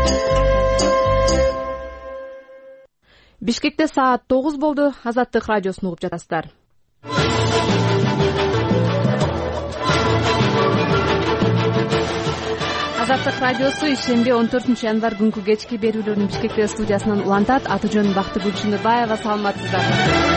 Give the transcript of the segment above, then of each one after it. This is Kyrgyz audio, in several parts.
Бишкекте саат 9 болду. Азаттык радиосун угуп жатасыздар. Азаттык радиосу ишемби 14 январь күнкү кечки берүүлөрүн Бишкекте студиясынан улантат. Аты жөнүм Бактыгүл Чындыбаева. Саламатсыздар.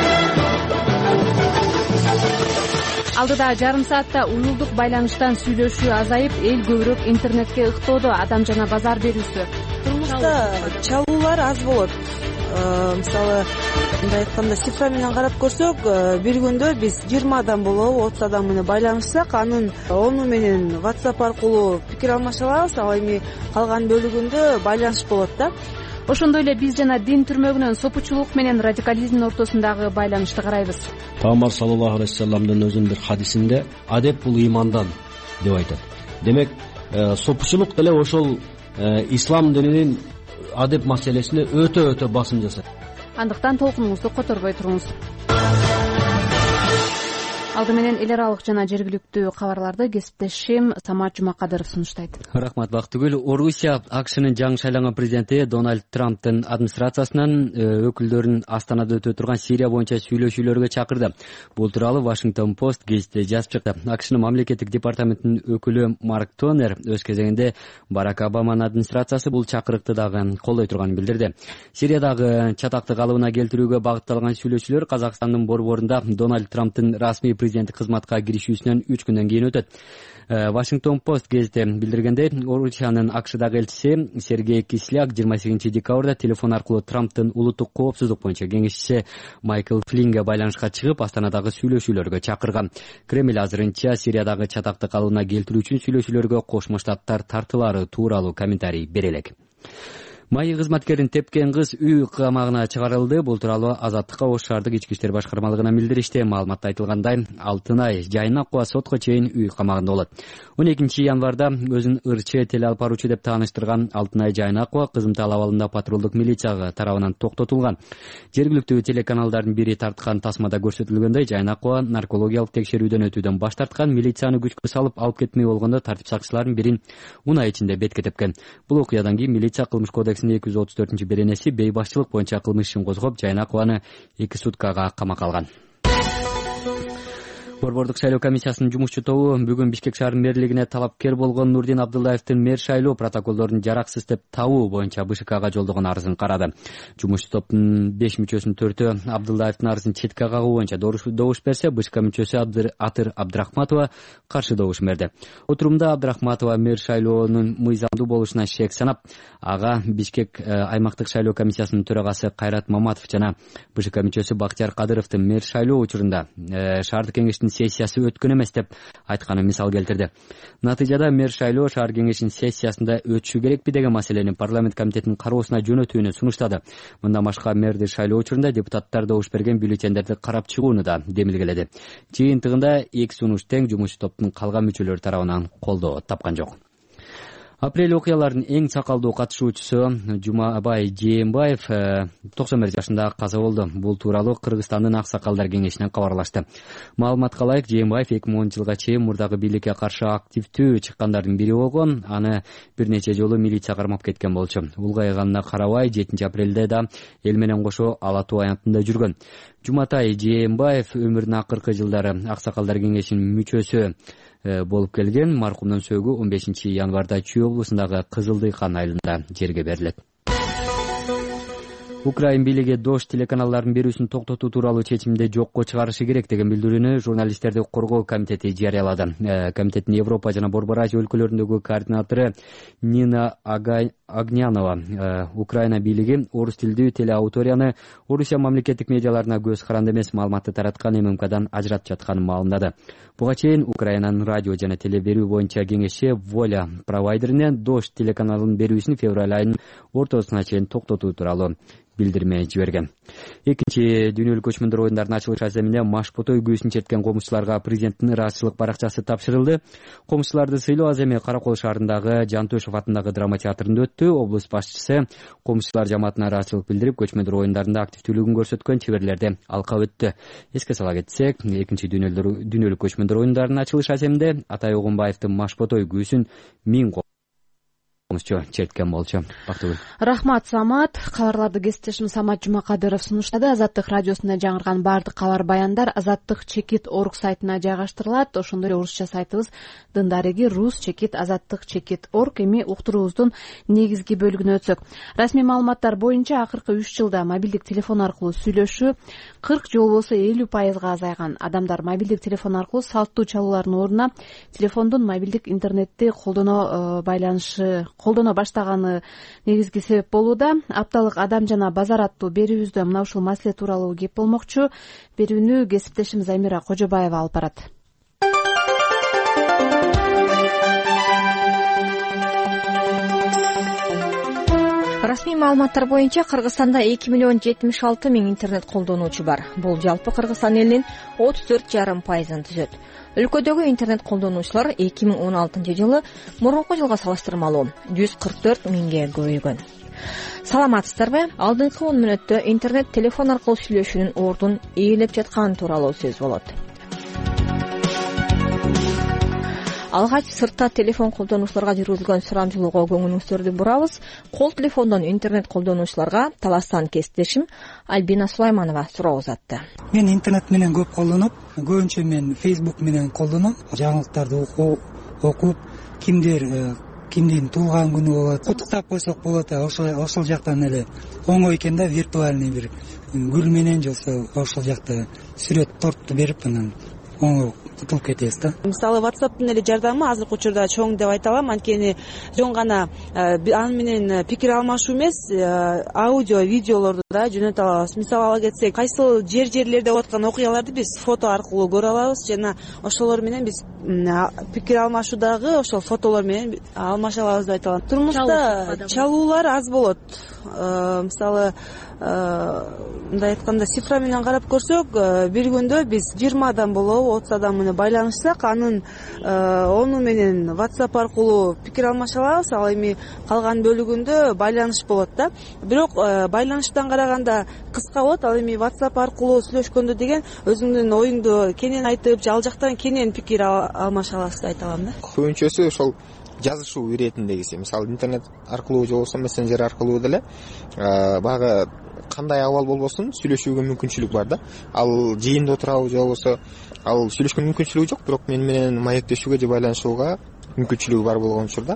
Алдыда жарым саатта уюлдук байланыштан сүйлөшүү азайып, эл көбүрөөк интернетке ыктоодо. Адам жана базар берүүсү. Турмушта чалуулар аз болот. Мисалы, мындай айтканда цифра менен карап көрсөк, бир күндө биз 20 адам болобу, 30 адам менен байланышсак, анын 10 менен WhatsApp аркылуу пикир алмаша алабыз, ал эми калган бөлүгүндө байланыш болот да. Ошондой эле биз жана дин түрмөгүнөн сопучулук менен радикализмдин ортосундагы байланышты карайбыз. Пайгамбар саллаллаху алейхи вассаламдын өзүнүн бир хадисинде адеп бул ыймандан деп айтат. Демек, сопучулук деле ошол ислам дининин адеп маселесине өтө басым жасайт. Андыктан толкунуңузду которбой туруңуз. Алды менен эл аралык жана жергиликтүү кабарларды кесиптешим Самат Жумакадыров сунуштайт. Рахмат Бактыгүл. Орусия АКШнын жаңы шайланган президенти Дональд Трамптын администрациясынан өкүлдөрүн Астанада өтө турган Сирия боюнча сүйлөшүүлөргө чакырды. Бул тууралуу Washington Post гезити жазып чыкты. АКШнын мамлекеттик департаментинин өкүлү Марк Тонер өз кезегинде Барак Обаманын администрациясы бул чакырыкты дагы колдой турганын билдирди. Сириядагы чатакты калыбына келтирүүгө багытталган сүйлөшүүлөр Казакстандын борборунда Дональд Трамптын расмий президенттик кызматка киришүүсүнөн 3 күндөн кийин өтөт. Washington Post гезити билдиргендей, Орусиянын АКШдагы элчиси Сергей Кисляк 28 декабрда телефон аркылуу Трамптын улуттук коопсуздук боюнча кеңешчиси Майкл Флинге байланышка чыгып, Астанадагы сүйлөшүүлөргө чакырган. Кремль азырынча Сириядагы чатакты калыбына келтирүү үчүн сүйлөшүүлөргө Кошмо Штаттар тартылары тууралуу комментарий бере элек. Майы кызматкерин тепкен кыз үй камагына чыгарылды. Бул тууралуу Азаттыкка Ош шаардык ички иштер башкармалыгынан билдиришти. Маалыматта айтылгандай, Алтынай Жайнакова сотко чейин үй камагында болот. 12 январда өзүн ырчы теле алып баруучу деп тааныштырган Алтынай Жайнакова кызымтал абалында патрулдук милиция тарабынан токтотулган. Жергиликтүү телеканалдардын бири тарткан тасмада көрсөтүлгөндөй, Жайнакова наркологиялык текшерүүдөн өтүүдөн баш тарткан, милицияны күчкө салып алып кетмей болгондо тартип сакчыларынын бирин унаа ичинде бетке тепкен. Бул окуядан кийин милиция кылмыш кодексинин 234 беренеси бейбашчылык боюнча кылмыш ишин козгоп, Жайнакованы 2 суткага камакка алган. Борбордук шайлоо комиссиясынын жумушчу тобу бүгүн Бишкек шаарынын мэрлигине талапкер болгон Нурдин Абдуллаевдин мэр шайлоо протоколдорун жараксыз деп табуу боюнча БШКга жолдогон арызын карады. Жумушчу топтун 5 мүчөсүнүн 4-өө Абдуллаевдин арызын четке кагуу боюнча добуш берсе, БШК мүчөсү Атыр Абдрахматова каршы добуш берди. Отурумда Абдрахматова мэр шайлоонун мыйзамдуу болушуна шек санап, ага Бишкек аймактык шайлоо комиссиясынын төрагасы Кайрат Маматов жана БШК мүчөсү Бактияр Кадыровдун мэр шайлоо учурунда шаардык кеңештин сессиясы өткөн эмес деп айтканын мисал келтирди. Натыйжада мэр шайлоо шаар кеңешинин сессиясында өтүшү керекпи деген маселени парламент комитетинин кароосуна жөнөтүүнү сунуштады. Мындан башка мэрди шайлоо учурунда депутаттар добуш берген бюллетендерди карап чыгууну да демилгеледи. Жыйынтыгында эки сунуш тең жумушчу топтун калган мүчөлөрү тарабынан колдоо тапкан жок. Апрель окуяларынын эң сакалдуу катышуучусу Жумабай Жээнбаев 91 жашында каза болду. Бул тууралуу Кыргызстандын аксакалдар кеңешинен кабарлашты. Маалыматка ылайык, Жээнбаев 2010 жылга чейин мурдагы бийликке каршы активдүү чыккандардын бири болгон, аны бир нече жолу милиция кармап кеткен болчу. Улгайганына карабай 7 апрелде да эл менен кошо ала туу аянтында жүргөн. Жуматай Жээнбаев өмүрүнүн акыркы жылдары аксакалдар кеңешинин мүчөсү болуп келген. Маркумдун сөөгү 15 январда Чүй облусундагы Кызылдыйкан айылында жерге берилет. Украин бийлиги Дош телеканалдарын берүүсүн токтотуу тууралуу чечимди жокко чыгарышы керек деген билдирүүнү журналисттерди коргоо комитети жарыялады. Комитеттин Европа жана Борбор Азия өлкөлөрүндөгү координатору Нина Агнянова Украина бийлиги орус тилдүү телеаудиторияны Орусия мамлекеттик медиаларына көз каранды эмес маалыматты тараткан ММКдан ажыратып жатканын маалымдады. Буга чейин Украинанын радио жана теле берүү боюнча кеңеши Воля провайдерине Дош телеканалын берүүсүн февраль айынын ортосуна чейин токтотуу тууралуу билдирме жиберген. Экинчи дүйнөлүк көчмөндөр оюндарынын ачылыш аземине Машпото үгүүсүн черткен комузчуларга президенттин ыраазычылык баракчасы тапшырылды. Комузчуларды сыйлоо аземи Каракол шаарындагы Жантөшев атындагы драма театрында өттү. Облус башчысы комузчулар жамаатына ыраазычылык билдирип, көчмөндөр оюндарында активдүүлүгүн көрсөткөн чеберлерди алкап өттү. Эске сала кетсек, экинчи дүйнөлүк көчмөндөр оюндарынын ачылыш аземинде Атай Огунбаевдин Машпото үгүүсүн 1000 черткен болчу. Бактыгүл. Рахмат, Самат. Кабарларды кесиптешим Самат Жумакадыров сунуштады. Азаттык радиосунда жаңырган баардык кабар баяндар Азаттык чекит орг сайтына жайгаштырылат. Ошондой эле орусча сайтыбыз Дындариги рус чекит азаттык чекит орг. Эми уктуруубуздун негизги бөлүгүнө өтсөк. Расмий маалыматтар боюнча акыркы 3 жылда мобилдик телефон аркылуу сүйлөшүү 40 же болбосо 50% азайган. Адамдар мобилдик телефон аркылуу салттуу чалуулардын ордуна телефондун мобилдик интернетти колдоно баштаганы негизги себеп болууда. Апталык Адам жана базар аттуу берүүбүздө мына ушул маселе тууралуу кеп болмокчу. Берүүнү кесиптешим Замира Кожобаева алып барат. Расмий маалыматтар боюнча Кыргызстанда 2,76,000 интернет колдонуучу бар. Бул жалпы Кыргызстан элинин 34,5%-ын түзөт. Өлкөдөгү интернет колдонуучулар 2016-жылы мурунку жылга салыштырмалуу 144 миңге көбөйгөн. Саламатсыздарбы? Алдыңкы 10 мүнөттө интернет телефон аркылуу сүйлөшүүнүн ордун ээлеп жатканы тууралуу сөз болот. Алгач сыртта телефон колдонуучуларга жүргүзүлгөн сурамжылоого көңүлүңүздөрдү бурабыз. Кол телефондон интернет колдонуучуларга Таластан кесиптешим Альбина Сулайманова суроо узатты. Мен интернет менен көп колдоноп, көбүнчө мен Facebook менен колдоном. Жаңылыктарды окуп, кимдин туулган күнү болот, куттуктап койсок болот. Ошол жактан эле оңой экен да, виртуальный бир гүл менен же ошол жакта сүрөт торту берип анан оңой кутулуп кетебиз да. Мисалы WhatsApp'тын эле жардамы азыркы учурда чоң деп айта алам. Анткени жөн гана аны менен пикир алмашуу эмес, аудио, видеолорду да жөнөтө алабыз. Мисалы ала кетсек, кайсыл жерлерде болуп аткан окуяларды биз фото аркылуу көрө алабыз жана ошолор менен биз пикир алмашуудагы ошол фотолор менен алмаша алабыз деп айта алам. Турмушта чалуулар аз болот. Мисалы мындай айтканда цифра менен карап көрсөк, бир күндө биз 20 адам болобу, 30 адам менен байланышсак, анын 10 менен WhatsApp аркылуу пикир алмаша алабыз. Ал эми калган бөлүгүндө байланыш болот да. Бирок байланыштан караганда кыска болот. Ал эми WhatsApp аркылуу сүйлөшкөндө деген өзүңдүн оюңду кенен айтып, ал жактан кенен пикир алмаша аласыз деп айта алам да. Көбүнчөсү ошол жазышуу иретиндегиси. Мисалы интернет аркылуу же болбосо мессенджер аркылуу деле баягы кандай абал болбосун сүйлөшүүгө мүмкүнчүлүк бар да. Ал жыйында отурабы же болбосо ал сүйлөшкөнгө мүмкүнчүлүгү жок, бирок мени менен маектешүүгө же байланышууга мүмкүнчүлүгү бар болгон учурда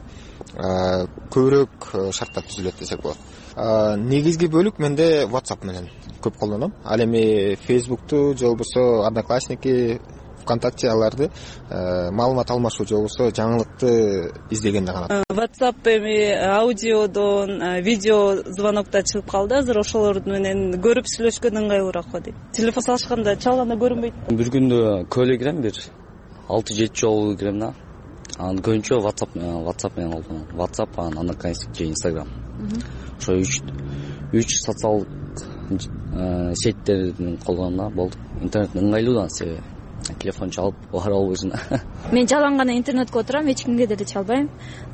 көбүрөөк шарттар түзүлөт десек болот. Негизги бөлүк менде WhatsApp менен көп колдоном. Ал эми Facebook'ту же болбосо Одноклассники, ВКонтакте аларды маалымат алмашуу же болбосо жаңылыкты издегенде гана. WhatsApp эми аудиодон, видео звонокто чыгып калды. Азыр ошолор менен көрүп сүйлөшкөн ыңгайлуураак го дейт. Телефон салышканда чалганда көрүнбөйт. Бир күндө көп кирем, бир 6-7 жолу кирем да. Анан көбүнчө WhatsApp менен колдоном. WhatsApp, анан Одноклассник же Instagram. Ошо 3 социалдык сеттерин колдоном да, болду. Интернет ыңгайлуудан себеби телефон чалып бара албайсың. Мен жалаң гана интернетке отурам, эч кимге деле чалбайм.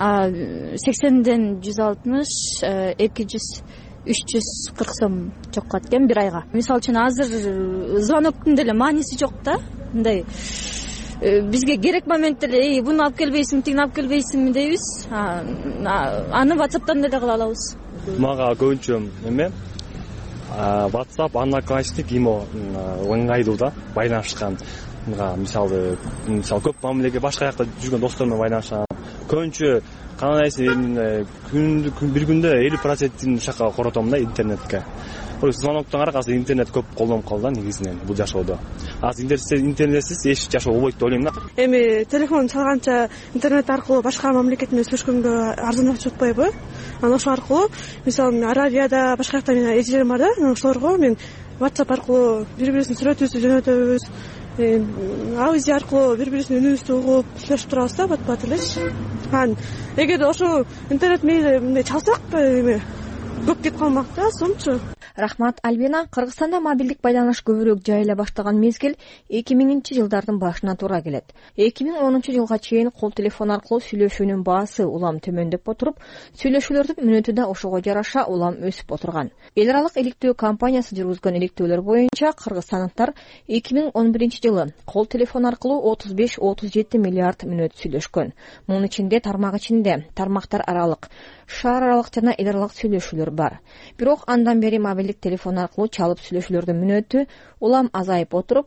80ден 160, 200, 340 сом чоккат экен бир айга. Мисалы үчүн азыр звоноктун деле мааниси жок да. Мындай бизге керек моментте эле буну алып келбейсиң, тигини алып келбейсиңби дейбиз. Аны WhatsApp'тан деле кыла алабыз. Мага көбүнчө эме WhatsApp, Одноклассник, Imo ыңгайлуу да, байланышкан. Мисалы көп мамилеге башка жакта жүргөн достор менен байланышам. Көбүнчө кандайсы бир күндө 50%-ин шака коротом да интернетке. Ой, звоноктон аркасы интернет көп колдонуп калды негизинен бул жашоодо. Азыр интернетсиз эч жашоо болбойт деп ойлойм да. Эми телефон чалганча интернет аркылуу башка мамлекет менен сүйлөшкөнгө арзаныраак чыгып атпайбы? Анан ошол аркылуу мисалы Аравияда башка жакта менен эжелерим бар да, ошолорго мен WhatsApp аркылуу бири-бирибиздин сүрөтүбүздү жөнөтөбүз. Аудио аркылуу бири-бирибиздин үнүбүздү угуп сүйлөшүп турабыз да, бат-бат элечи. Анан эгерде ошол интернет менен чалсак эми көп кетип калмак да, сомчу. Рахмат, Альбина. Кыргызстанда мобилдик байланыш көбүрөөк жайыла баштаган мезгил 2000-жылдардын башына туура келет. 2010-жылга чейин кол телефон аркылуу сүйлөшүүнүн баасы улам төмөндөп отуруп, сүйлөшүүлөрдүн мүнөтү да ошого жараша улам өсүп отурган. Эл аралык иликтөө компаниясы жүргүзгөн иликтөөлөр боюнча кыргызстандыктар 2011-жылы кол телефон аркылуу 35-37 миллиард мүнөт сүйлөшкөн. Мунун ичинде тармактар аралык, шаар аралык жана эл аралык сүйлөшүүлөр бар. Бирок андан бери мобилдик телефон аркылуу чалып сүйлөшүүлөрдүн мүнөтү улам азайып отуруп,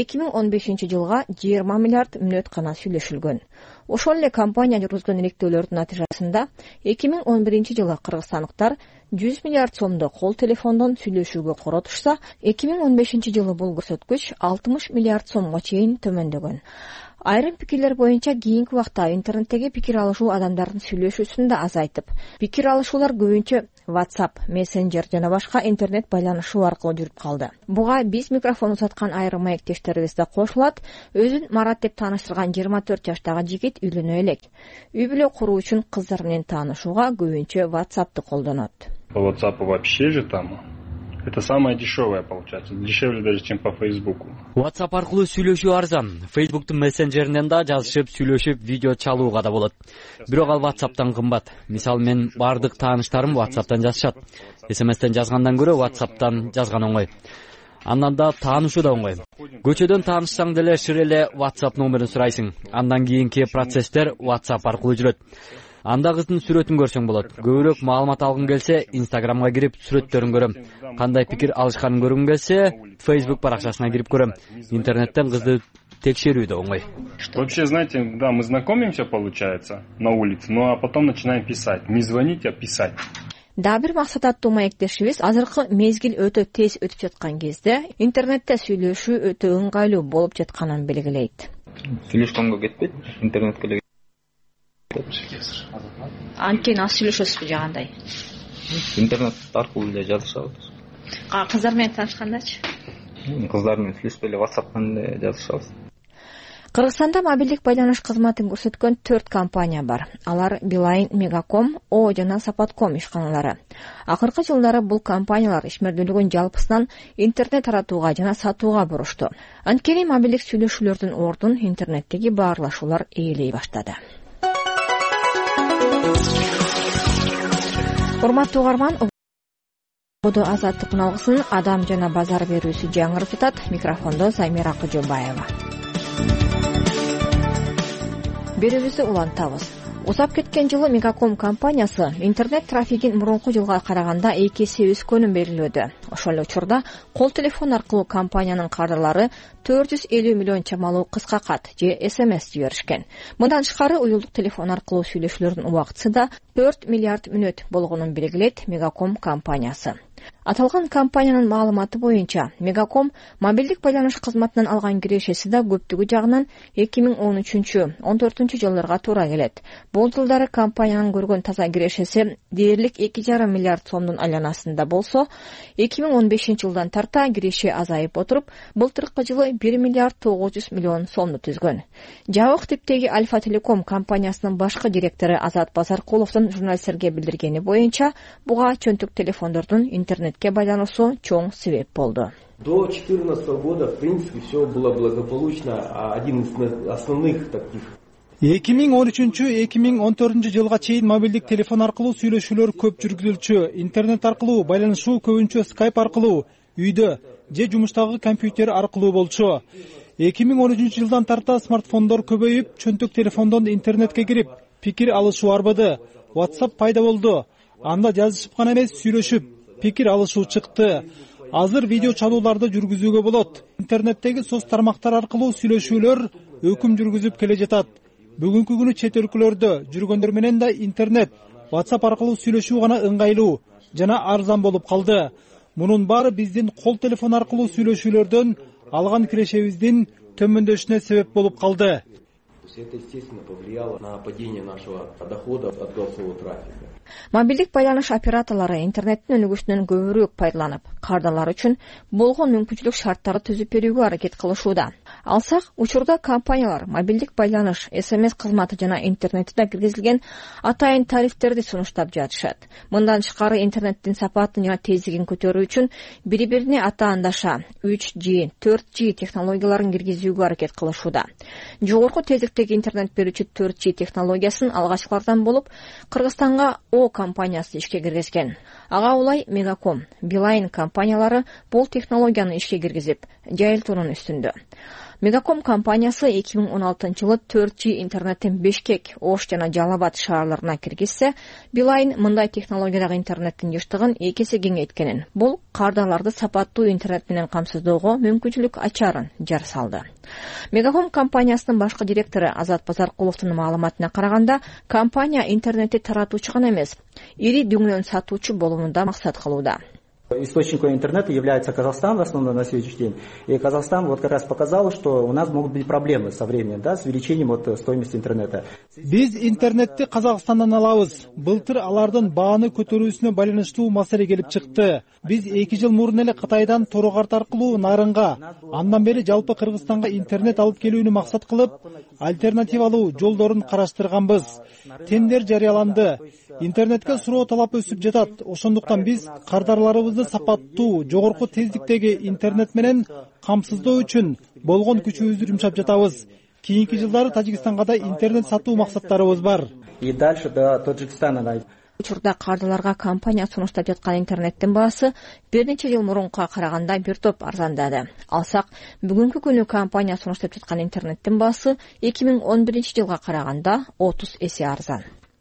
2015-жылга 20 миллиард мүнөт гана сүйлөшүлгөн. Ошол эле компания жүргүзгөн иликтөөлөрдүн натыйжасында 2011-жылы кыргызстандыктар 100 миллиард сомдо кол телефондон сүйлөшүүгө коротушса, 2015-жылы бул көрсөткүч 60 миллиард сомго чейин төмөндөгөн. Айрым пикирлер боюнча кийинки убакта интернеттеги пикир алышуу адамдардын сүйлөшүүсүн да азайтып, пикир алышуулар көбүнчө WhatsApp, Messenger жана башка интернет байланышуу аркылуу жүрүп калды. Буга биз микрофон узаткан айрым маектештерибиз да кошулат. Өзүн Марат деп тааныштырган 24 жаштагы жигит үйлөнө элек. Үй бүлө куруу үчүн кыздар менен таанышууга көбүнчө WhatsApp'ты колдонот. По WhatsApp вообще же там это самое дешевое получается, дешевле даже, чем по Фейсбуку. WhatsApp аркылуу сүйлөшүү арзан. Facebook'тун мессенджеринен да жазышып, сүйлөшүп, видео чалууга да болот. Бирок ал WhatsApp'тан кымбат. Мисалы мен бардык тааныштарым WhatsApp'тан жазышат. SMS-тен жазгандан көрө WhatsApp'тан жазган оңой. Андан да таанышуу да оңой. Көчөдөн таанышсаң деле шыр эле WhatsApp номерин сурайсың. Андан кийинки процесстер WhatsApp аркылуу жүрөт. Анда кыздын сүрөтүн көрсөң болот. Көбүрөөк маалымат алгың келсе, Instagramга кирип сүрөттөрүн көрөм. Кандай пикир алышканын көргүм келсе, Facebook баракчасына кирип көрөм. Интернеттен кызды текшерүү да оңой. Вообще, знаете, да, мы знакомимся, получается, на улице, ну а потом начинаем писать. Не звонить, а писать. Да бир максат аттуу маектешибиз азыркы мезгил өтө тез өтүп жаткан кезде интернетте сүйлөшүү өтө ыңгайлуу болуп жатканын белгилейт. Сүйлөшкөнгө кетпейт, интернетке эле анткени аз сүйлөшөсүзбү же кандай? Интернет аркылуу эле жазышабыз. Кыздар менен таанышкандачы? Кыздар менен сүйлөшпөй эле WhatsApp'тан эле жазышабыз. Кыргызстанда мобилдик байланыш кызматын көрсөткөн 4 компания бар. Алар Билайн, Мегаком, О жана Сапатком ишканалары. Акыркы жылдары бул компаниялар ишмердүүлүгүн жалпысынан интернет таратууга жана сатууга бурушту. Анткени мобилдик сүйлөшүүлөрдүн ордун интернеттеги баарлашуулар ээлей баштады. Урматтуу угарман, Бодо азаттык налгысын адам жана базар берүүсү жаңырып жатат. Микрофондо Замира Кожобаева. Берүүбүздү улантабыз. Узап кеткен жылы Мегаком компаниясы интернет трафигин мурунку жылга караганда 2 эсе өскөнүн белгилөөдө. Ошол учурда кол телефон аркылуу компаниянын кадрлары 450 миллион чамалуу кыска кат же SMS жиберишкен. Мындан тышкары уюлдук телефон аркылуу сүйлөшүүлөрдүн убактысы да 4 миллиард мүнөт болгонун белгилейт Мегаком компаниясы. Аталган компаниянын маалыматы боюнча Мегаком мобилдик байланыш кызматынан алган кирешеси да көптүгү жагынан 2013-14 жылдарга туура келет. Бул жылдары компаниянын көргөн таза кирешеси дээрлик 2,5 миллиард сомдун айланасында болсо, 2015 жылдан тарта киреше азайып отуруп, былтыркы жылы 1 миллиард 900 миллион сомду түзгөн. Жабык типтеги Альфа Телеком компаниясынын башкы директору Азат Базаркуловдун журналисттерге билдиргени боюнча, буга чөнтүк телефондордун интернетке байлануусу чоң себеп болду. До 2014 года, в принципе, все было благополучно. Один из основных таких 2013-2014 жылга чейин мобилдик телефон аркылуу сүйлөшүүлөр көп жүргүзүлчү. Интернет аркылуу байланышуу көбүнчө Skype аркылуу, үйдө же жумуштагы компьютер аркылуу болчу. 2013 жылдан тарта смартфондор көбөйүп, чөнтүк телефондон интернетке кирип, пикир алышуу арбады. WhatsApp пайда болду. Анда жазышып гана эмес, сүйлөшүп, пикир алышуу чыкты. Азыр видео чалууларды жүргүзүүгө болот. Интернеттеги соц тармактар аркылуу сүйлөшүүлөр өкүм жүргүзүп келе жатат. Бүгүнкү күнү чет өлкөлөрдө жүргөндөр менен да интернет, WhatsApp аркылуу сүйлөшүү гана ыңгайлуу жана арзан болуп калды. Мунун баары биздин кол телефон аркылуу сүйлөшүүлөрдөн алган кирешебиздин төмөндөшүнө себеп болуп калды. Это, естественно, повлияло на падение нашего дохода от голосового трафика. Мобилдик байланыш операторлору интернеттин өнүгүшүнөн көбүрөөк пайдаланып, кардарлар үчүн болгон мүмкүнчүлүк шарттарды түзүп берүүгө аракет кылышууда. алсак, учурда компаниялар мобилдик байланыш, СМС кызматы жана интернетте киргизилген атайын тарифтерди сунуштап жатышат. Мындан тышкары интернеттин сапатын жана тездигин көтөрүү үчүн бири-бирине атаандаша 3G, 4G технологияларын киргизүүгө аракет кылышууда. Жогорку тездиктеги интернет берүүчү 4G технологиясын алгачкылардан болуп Кыргызстанга О компаниясы ишке киргизген. Ага улай Мегаком, Билайн компаниялары бул технологияны ишке киргизип, жайылтуунун үстүндө. Мегаком компаниясы 2016-жылы 4G интернеттин Бишкек, Ош жана Жалал Абад шаарларына киргизсе, Билайн мындай технологиядагы интернеттин жыштыгын 2 эсе кеңейткенин, бул кардарларды сапаттуу интернет менен камсыздоого мүмкүнчүлүк ачарын жар салды. Мегаком компаниясынын башкы директору Азат Базаркуловдун маалыматына караганда, компания интернетти таратуучу гана эмес, ири дүңнөн сатуучу болууну да максат кылууда. Источником интернета является Казахстан в основном на сегодняшний день. И Казахстан вот как раз показал, что у нас могут быть проблемы со временем, да, с увеличением стоимости интернета. Биз интернетти Казакстандан алабыз. Былтыр алардын бааны көтөрүүсүнө байланыштуу маселе келип чыкты. Биз 2 жыл мурун эле Кытайдан Торокарт аркылуу нарынга, андан бери жалпы Кыргызстанга интернет алып келүүнү максат кылып, альтернативалуу жолдорун караштырганбыз. Тендер жарыяланды. Интернетке суроо талап өсүп жатат. Ошондуктан биз кардарларыбызды сапаттуу, жогорку тездиктеги интернет менен камсыздоо үчүн болгон күчүбүздү жумшап жатабыз. Кийинки жылдары Тажикстанга да интернет сатуу максаттарыбыз бар. И дальше до Таджикстана. Учурда кардарларга компания сунуштап жаткан интернеттин баасы бир нече жыл мурункуга караганда бир топ арзандады. Алсак, бүгүнкү күнү компания сунуштап жаткан интернеттин баасы 2011-жылга караганда 30 эсе арзан.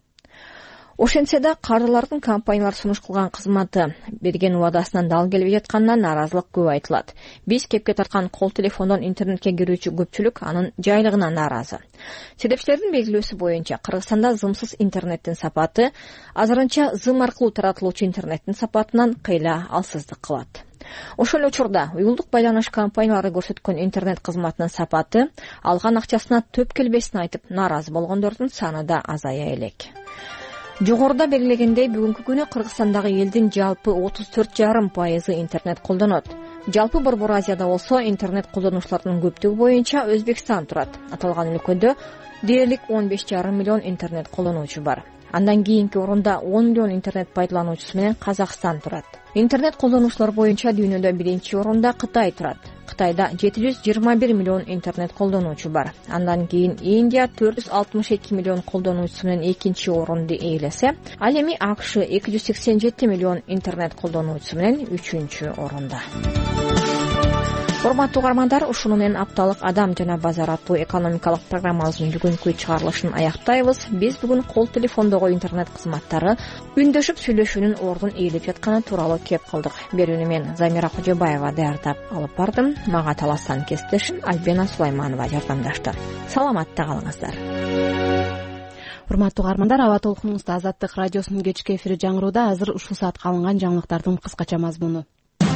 Ошентсе да кардарлардын компаниялар сунуш кылган кызматы берген убадасынан дал келбей жатканына нааразылык көп айтылат. Биз кепке тарткан кол телефондон интернетке кирүүчү көпчүлүк анын жайлыгына нааразы. Себепчилердин белгилөөсү боюнча Кыргызстанда зымсыз интернеттин сапаты азырынча зым аркылуу таратылуучу интернеттин сапатынан кыйла алсыздык кылат. Ошол эле учурда уюлдук байланыш компаниялары көрсөткөн интернет кызматынын сапаты алган акчасына төп келбесин айтып нааразы болгондордун саны да азая элек. Жогоруда белгилегендей, бүгүнкү күнү Кыргызстандагы элдин жалпы 34,5% интернет колдонот. Жалпы Борбор Азияда болсо интернет колдонуучулардын көптүгү боюнча Өзбекстан турат. Аталган өлкөдө дээрлик 15,5 миллион интернет колдонуучу бар. Андан кийинки орунда 10 миллион интернет пайдалануучусу менен Казакстан турат. Интернет колдонуучулар боюнча дүйнөдө биринчи орунда Кытай турат. Кытайда 721 миллион интернет колдонуучу бар. Андан кийин Индия 462 миллион колдонуучусу менен экинчи орунду ээлесе, ал эми АКШ 287 миллион интернет колдонуучусу менен үчүнчү орунда. Урматтуу угармандар, ушуну менен апталык Адам жана базар аттуу экономикалык программабыздын бүгүнкү чыгарылышын аяктайбыз. Биз бүгүн кол телефондогу интернет кызматтары үндөшүп сүйлөшүүнүн ордун ээлеп жатканы тууралуу кеп кылдык. Берүүнү мен Замира Кожобаева даярдап алып бардым. Мага таластан кесиптешим Альбина Сулайманова жардамдашты. Саламатта калыңыздар. Урматтуу угармандар, аба толкунуңузда Азаттык радиосунун кечки эфири жаңырууда. Азыр ушул саатка алынган жаңылыктардын кыскача мазмуну.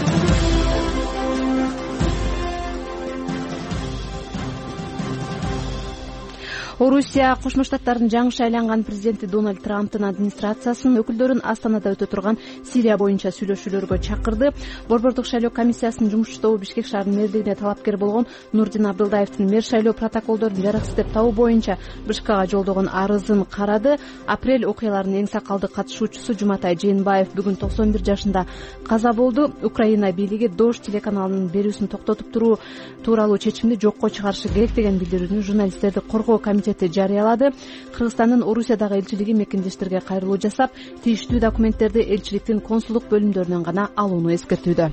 Орусия Кошмо Штаттардын жаңы шайланган президенти Дональд Трамптын администрациясынын өкүлдөрүн Астанада өтө турган Сирия боюнча сүйлөшүүлөргө чакырды. Борбордук шайлоо комиссиясынын жумуш тобу Бишкек шаарынын мэрлигине талапкер болгон Нурдин Абдылдаевдин мэр шайлоо протоколдорун жарыксыз деп табуу боюнча БШКга жолдогон арызын карады. Апрель окуяларынын эң сакалды катышуучусу Жуматай Жээнбаев бүгүн 91 жашында каза болду. Украина бийлиги Дождь телеканалынын берүүсүн токтотуп туруу тууралуу чечимди жокко чыгарышы керек деген билдирүүнү журналисттерди коргоо комитети жарыялады. Кыргызстандын Орусиядагы элчилиги мекендештерге кайрылуу жасап, тийиштүү документтерди элчиликтин консулдук бөлүмдөрүнөн гана алууну эскертүүдө.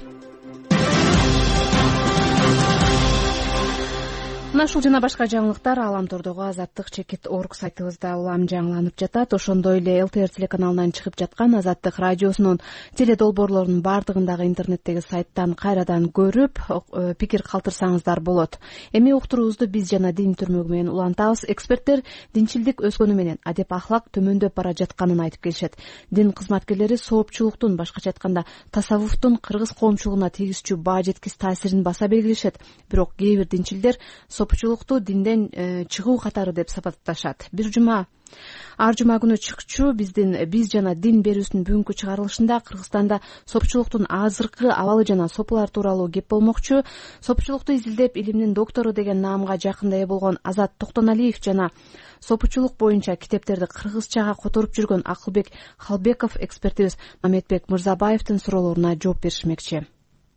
Мына ушул жана башка жаңылыктар Аламтордогу Азаттык.org сайтыбызда улам жаңыланып жатат. Ошондой эле ЛТР телеканалынан чыгып жаткан Азаттык радиосунун теледолбоорлорунун бардыгындагы интернеттеги сайттан кайрадан көрүп, пикир калтырсаңыздар болот. Эми уктуруубузду биз жана дин түрмөгү менен улантабыз. Эксперттер динчилдик өскөнү менен адеп ахлак төмөндөп бара жатканын айтып келишет. Дин кызматкерлери соопчулуктун, башкача айтканда тасаввуфтун кыргыз коомчулугуна тийгизчү баа жеткис таасирин баса белгилешет. Бирок кээ бир динчилдер сопучулукту динден чыгуу катары деп сапатташат. Ар жума күнү чыкчу биз жана дин берүүсүнүн бүгүнкү чыгарылышында Кыргызстанда сопучулуктун азыркы абалы жана сопулар тууралуу кеп болмокчу. Сопучулукту изилдеп илимдин доктору деген наамга жакында ээ болгон Азат Токтоналиев жана сопучулук боюнча китептерди кыргызчага которуп жүргөн Акылбек Халбеков экспертибиз Мамедбек Мырзабаевдин суроолоруна жооп беришмекчи.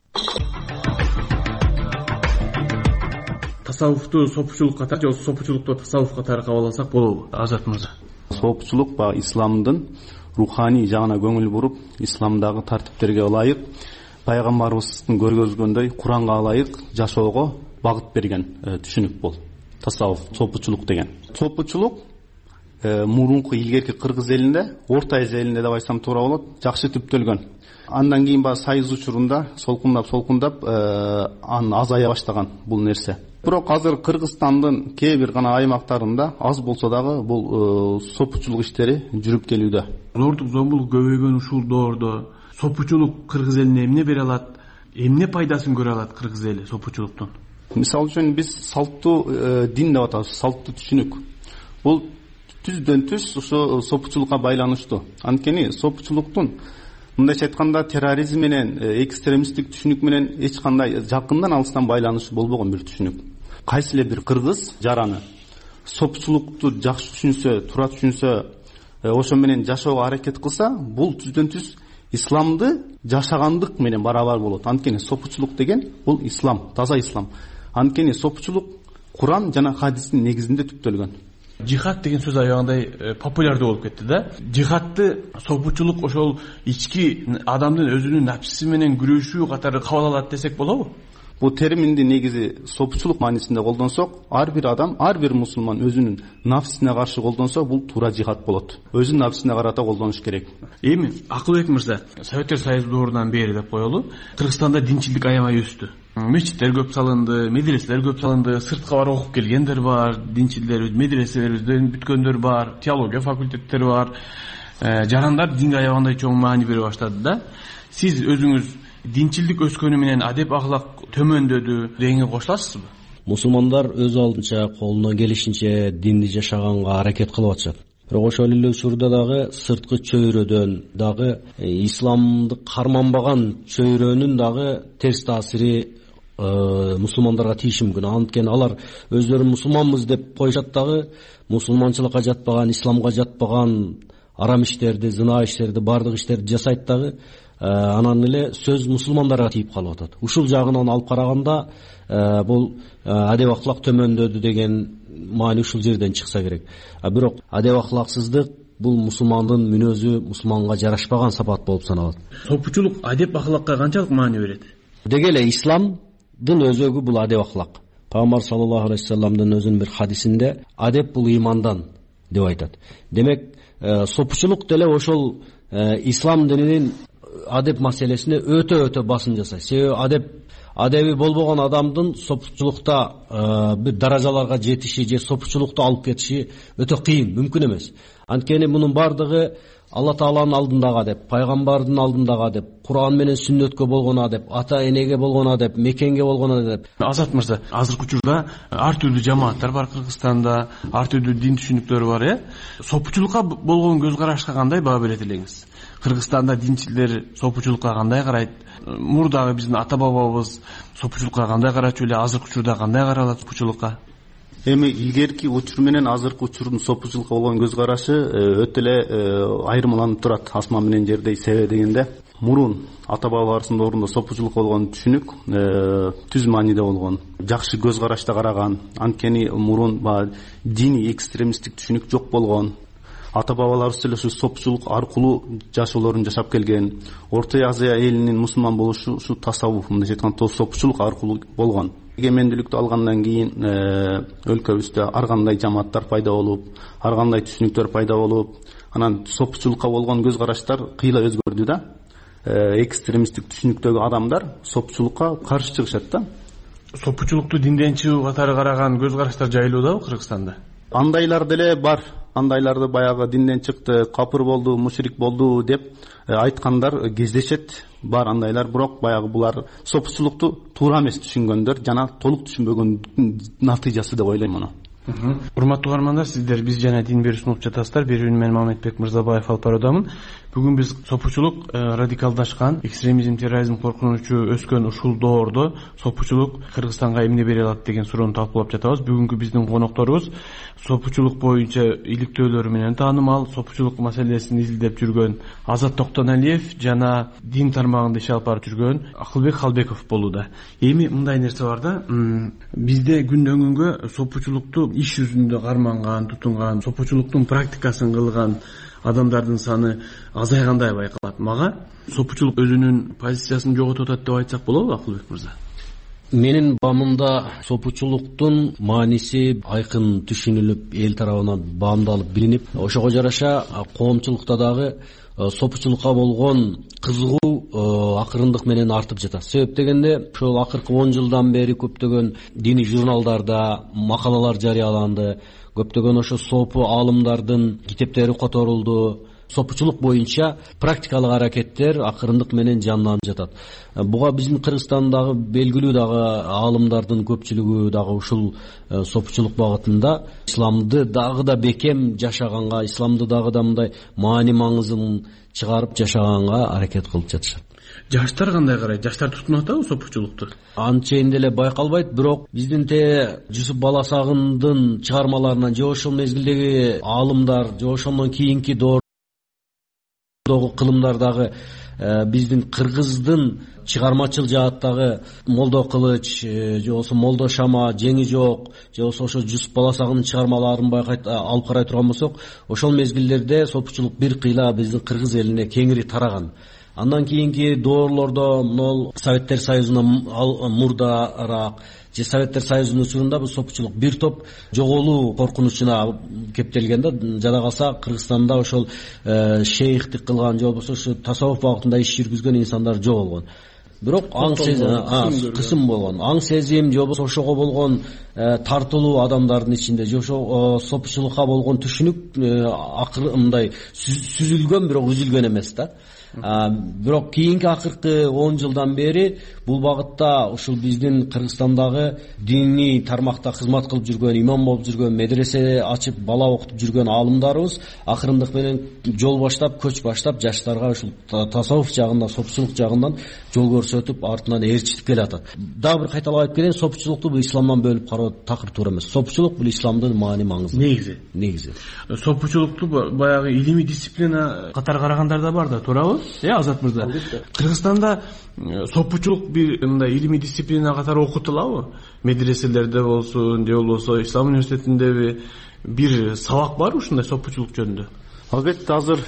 Тасаввуфту сопучулук катары же сопучулукту тасаввуф катары кабыл алсак болобу, Азат мырза? Сопучулук баягы исламдын руханий жагына көңүл буруп, исламдагы тартиптерге ылайык, пайгамбарыбыздын көргөзгөндөй Куранга ылайык жашоого багыт берген түшүнүк бул. Тасаввуф, сопучулук деген. Сопучулук мурунку илгерки кыргыз элинде, Орто Азия элинде деп айтсам туура болот, жакшы түптөлгөн. Андан кийин баягы сайыз учурунда солкундап аны азая баштаган бул нерсе. Бирок азыр Кыргызстандын кээ бир гана аймактарында аз болсо дагы бул сопучулук иштери жүрүп келүүдө. Зордук зомбулук көбөйгөн ушул доордо сопучулук кыргыз элине эмне бере алат? Эмне пайдасын көрө алат кыргыз эли сопучулуктун? Мисалы үчүн биз салттуу дин деп атабыз, салттуу түшүнүк. Бул түздөн түз ошо сопучулукка байланыштуу. Анткени сопучулуктун мындайча айтканда терроризм менен экстремисттик түшүнүк менен эч кандай жакындан алыстан байланышы болбогон бир түшүнүк. Кайсы эле бир кыргыз жараны сопучулукту жакшы түшүнсө, туура түшүнсө, ошо менен жашоого аракет кылса, бул түздөн түз исламды жашагандык менен барабар болот. Анткени сопучулук деген бул ислам, таза ислам. Анткени сопучулук Куран жана хадистин негизинде түптөлгөн. Жихад деген сөз аябагандай популярдуу болуп кетти да. Жихадты сопучулук ошол ички адамдын өзүнүн напсиси менен күрөшүү катары кабыл алат десек болобу? Бул терминди негизи сопучулук маанисинде колдонсок, ар бир адам, ар бир мусулман өзүнүн нафсине каршы колдонсо, бул туура жихад болот. Өзүнүн нафсине карата колдонуш керек. Эми Акылбек мырза, Советтер Союзу доорунан бери деп коелу, Кыргызстанда динчилдик аябай өстү. Мечиттер көп салынды, медреселер көп салынды, сыртка барып окуп келгендер бар, динчилдер, медреселерден бүткөндөр бар, теология факультеттери бар. Жарандар динге аябагандай чоң маани бере баштады да. Сиз өзүңүз динчилдик өскөнү менен адеп ахлак төмөндөдү дегенге кошуласызбы? Мусулмандар өз алдынча колунан келишинче динди жашаганга аракет кылып атышат. Бирок ошол эле учурда дагы сырткы чөйрөдөн дагы исламды карманбаган чөйрөнүн дагы терс таасири мусулмандарга тийиши мүмкүн. Анткени алар өздөрү мусулманбыз деп коюшат дагы мусулманчылыкка жатпаган, исламга жатпаган арам иштерди, зына иштерди, бардык иштерди жасайт дагы. Анан эле сөз мусулмандарга тийип калып атат. Ушул жагынан алып караганда бул адеп ахлак төмөндөдү деген маани ушул жерден чыкса керек. Бирок адеп ахлаксыздык бул мусулмандын мүнөзү, мусулманга жарашпаган сапат болуп саналат. Сопучулук адеп ахлакка канчалык маани берет? Деги эле исламдын өзөгү бул адеп ахлак. Пайгамбар саллаллаху алейхи вассаламдын өзүнүн бир хадисинде адеп бул имандан деп айтат. Демек сопучулук деле ошол ислам дининин адеп маселесине өтө басым жасайт. Себеби адеби болбогон адамдын сопучулукта бир даражаларга жетиши же сопучулукту алып кетиши өтө кыйын, мүмкүн эмес. Анткени мунун бардыгы Алла Тааланын алдындагы адеп, пайгамбардын алдындагы адеп, Куран менен сүннөткө болгон адеп, ата энеге болгон адеп, мекенге болгон адеп. Азат мырза, азыркы учурда ар түрдүү жамааттар бар Кыргызстанда, ар түрдүү дин түшүнүктөр бар, Сопучулукка болгон көз карашка кандай баа берет элеңиз? Кыргызстанда динчилер сопучулукка кандай карайт? Мурдагы биздин ата бабабыз сопучулукка кандай карачу эле, азыркы учурда кандай каралат сопучулукка? Эми илгерки учур менен азыркы учурдун сопучулукка болгон көз карашы өтө эле айырмаланып турат. Асман менен жердей себеби дегенде, мурун ата бабаларыбыздын доорунда сопучулукка болгон түшүнүк түз мааниде болгон, жакшы көз карашта караган. Анткени мурун диний экстремисттик түшүнүк жок болгон. Ата бабаларыбыз эле ушу сопучулук аркылуу жашоолорун жашап келген. Орто Азия элинин мусулман болушу ушу тасаввуф, мындайча айтканда сопучулук аркылуу болгон. Эгемендүүлүктү алгандан кийин өлкөбүздө ар кандай жамааттар пайда болуп, ар кандай түшүнүктөр пайда болуп, анан сопучулукка болгон көз караштар кыйла өзгөрдү да. Экстремисттик түшүнүктөгү адамдар сопучулукка каршы чыгышат да. Сопучулукту динден чыгуу катары караган көз караштар жайылуудабы Кыргызстанда? Андайлар деле бар. андайларды баягы динден чыкты, капыр болду, мушрик болду деп айткандар кездешет. Бар андайлар, бирок баягы булар сопучулукту туура эмес түшүнгөндөр жана толук түшүнбөгөн натыйжасы деп ойлойм муну. Урматтуу угармандар, сиздер биз жана дин берүү сунуп жатасыздар. Берүүнү мен Мамедбек Мырзабаев алып баруудамын. Бүгүн биз сопучулук радикалдашкан, экстремизм, терроризм коркунучу өскөн ушул доордо сопучулук Кыргызстанга эмне бере алат деген суроону талкуулап жатабыз. Бүгүнкү биздин конокторубуз сопучулук боюнча иликтөөлөрү менен таанымал, сопучулук маселесин изилдеп жүргөн Азат Токтоналиев жана дин тармагында иш алып барып жүргөн Акылбек Халбеков болууда. Эми мындай нерсе бар да, бизде күндөн күнгө сопучулукту иш жүзүндө карманган, тутунган, сопучулуктун практикасын кылган адамдардын саны азайгандай байкалат. Мага сопучулук өзүнүн позициясын жоготуп атат деп айтсак болобу, Акылбек мырза? Менин баамымда сопучулуктун мааниси айкын түшүнүлүп, эл тарабынан баамдалып билинип, ошого жараша коомчулукта дагы сопучулукка болгон кызыгуу акырындык менен артып жатат. Себеп дегенде, ошол акыркы 10 жылдан бери көптөгөн диний журналдарда макалалар жарыяланды, көптөгөн ошо сопу аалымдардын китептери которулду. Сопучулук боюнча практикалык аракеттер акырындык менен жанданып жатат. Буга биздин Кыргызстандагы белгилүү дагы аалымдардын көпчүлүгү дагы ушул сопучулук багытында исламды дагы да бекем жашаганга, исламды дагы да мындай маани маңызын чыгарып жашаганга аракет кылып жатышат. Жаштар кандай карайт? Жаштар тутунуп атабы сопучулукту? Анчейин деле байкалбайт, бирок биздин Жусуп Баласагындын чыгармаларынан же ошол мезгилдеги аалымдар, же ошондон кийинки кылымдардагы биздин кыргыздын чыгармачыл жааттагы Молдо Кылыч, же болсо Молдо Шама, Жеңи Жок, же болсо ошо Жусуп Баласагындын чыгармаларын алып карай турган болсок, ошол мезгилдерде сопучулук бир кыйла биздин кыргыз элине кеңири тараган. Андан кийинки доорлордо могул Советтер Союзунан мурдараак же Советтер Союзунун учурунда бул сопучулук бир топ жоголуу коркунучуна кептелген да. Жада калса Кыргызстанда ошол шейхтик кылган же болбосо ошо тасаввуф багытында иш жүргүзгөн инсандар жок болгон. Бирок кысым болгон. Аң сезим же болбосо ошого болгон тартылуу адамдардын ичинде же ошо сопучулукка болгон түшүнүк мындай сүзүлгөн, бирок үзүлгөн эмес да. Бирок кийинки акыркы 10 жылдан бери бул багытта ушул биздин Кыргызстандагы диний тармакта кызмат кылып жүргөн, имам болуп жүргөн, медресе ачып бала окутуп жүргөн аалымдарыбыз акырындык менен жол баштап, көч баштап жаштарга ушул тасаввуф жагында, сопучулук жагынан жол көрсөтүп, артынан ээрчитип келатат. Дагы бир кайталап айтып кетейин, сопучулукту бул исламдан бөлүп кароо такыр туура эмес. Сопучулук бул исламдын маани маңызы. Негизи. Сопучулукту баягы илимий дисциплина катары карагандар да бар да, туурабы? Азат мырза, Кыргызстанда сопучулук бир мындай илимий дисциплина катары окутулабы? Медреселерде болсун, же болбосо Ислам университетиндеби бир сабак бар ушундай сопучулук жөнүндө? Албетте, азыр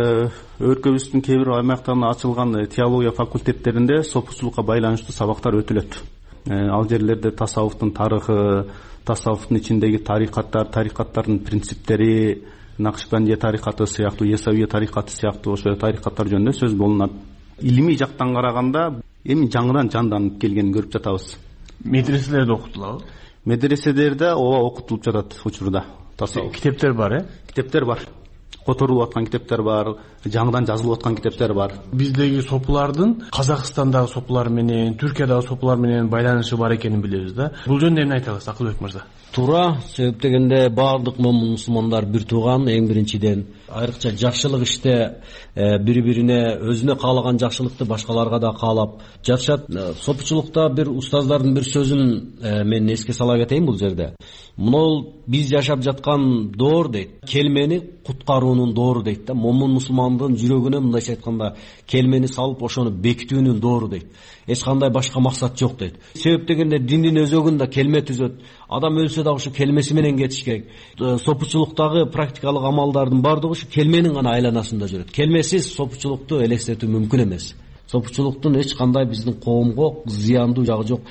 өлкөбүздүн кээ бир аймактарында ачылган теология факультеттеринде сопучулукка байланыштуу сабактар өтүлөт. Ал жерлерде тасаввуфтун тарыхы, тасаввуфтун ичиндеги тарикаттардын принциптери, Накшбандия тарикаты сыяктуу, Есавия тарикаты сыяктуу ошо тарикаттар жөнүндө сөз болунат. Илимий жактан караганда эми жаңыдан жанданып келгенин көрүп жатабыз. Медреселерде окутулабы? Медреселерде ооба окутулуп жатат учурда. Китептер бар, Китептер бар. Которулуп аткан китептер бар, жаңыдан жазылып аткан китептер бар. Биздеги сопулардын Казакстандагы сопулар менен, Түркиядагы сопулар менен байланышы бар экенин билебиз да. Бул жөнүндө эмне айта аласыз, Акылбек мырза? Туура, себеп дегенде баардык момун мусулмандар бир тууган, эң биринчиден. Айрыкча жакшылык иште бири-бирине өзүнө каалаган жакшылыкты башкаларга да каалап жатышат. Сопучулукта бир устаздардын бир сөзүн мен эске сала кетейин бул жерде. Мынол биз жашап жаткан доор дейт, келмени куткаруунун доору дейт да. Момун мусулмандын жүрөгүнө мындайча айтканда келмени салып ошону бекитүүнүн доору дейт. Эч кандай башка максат жок дейт. Себеп дегенде диндин өзөгүндө келме түзөт. Адам өлсө да ошо келмеси менен кетиш керек. Сопучулуктагы практикалык амалдардын баардыгы ошо келменин гана айланасында жүрөт. Келмесиз сопучулукту элестетүү мүмкүн эмес. Сопучулуктун эч кандай биздин коомго зыяндуу жагы жок.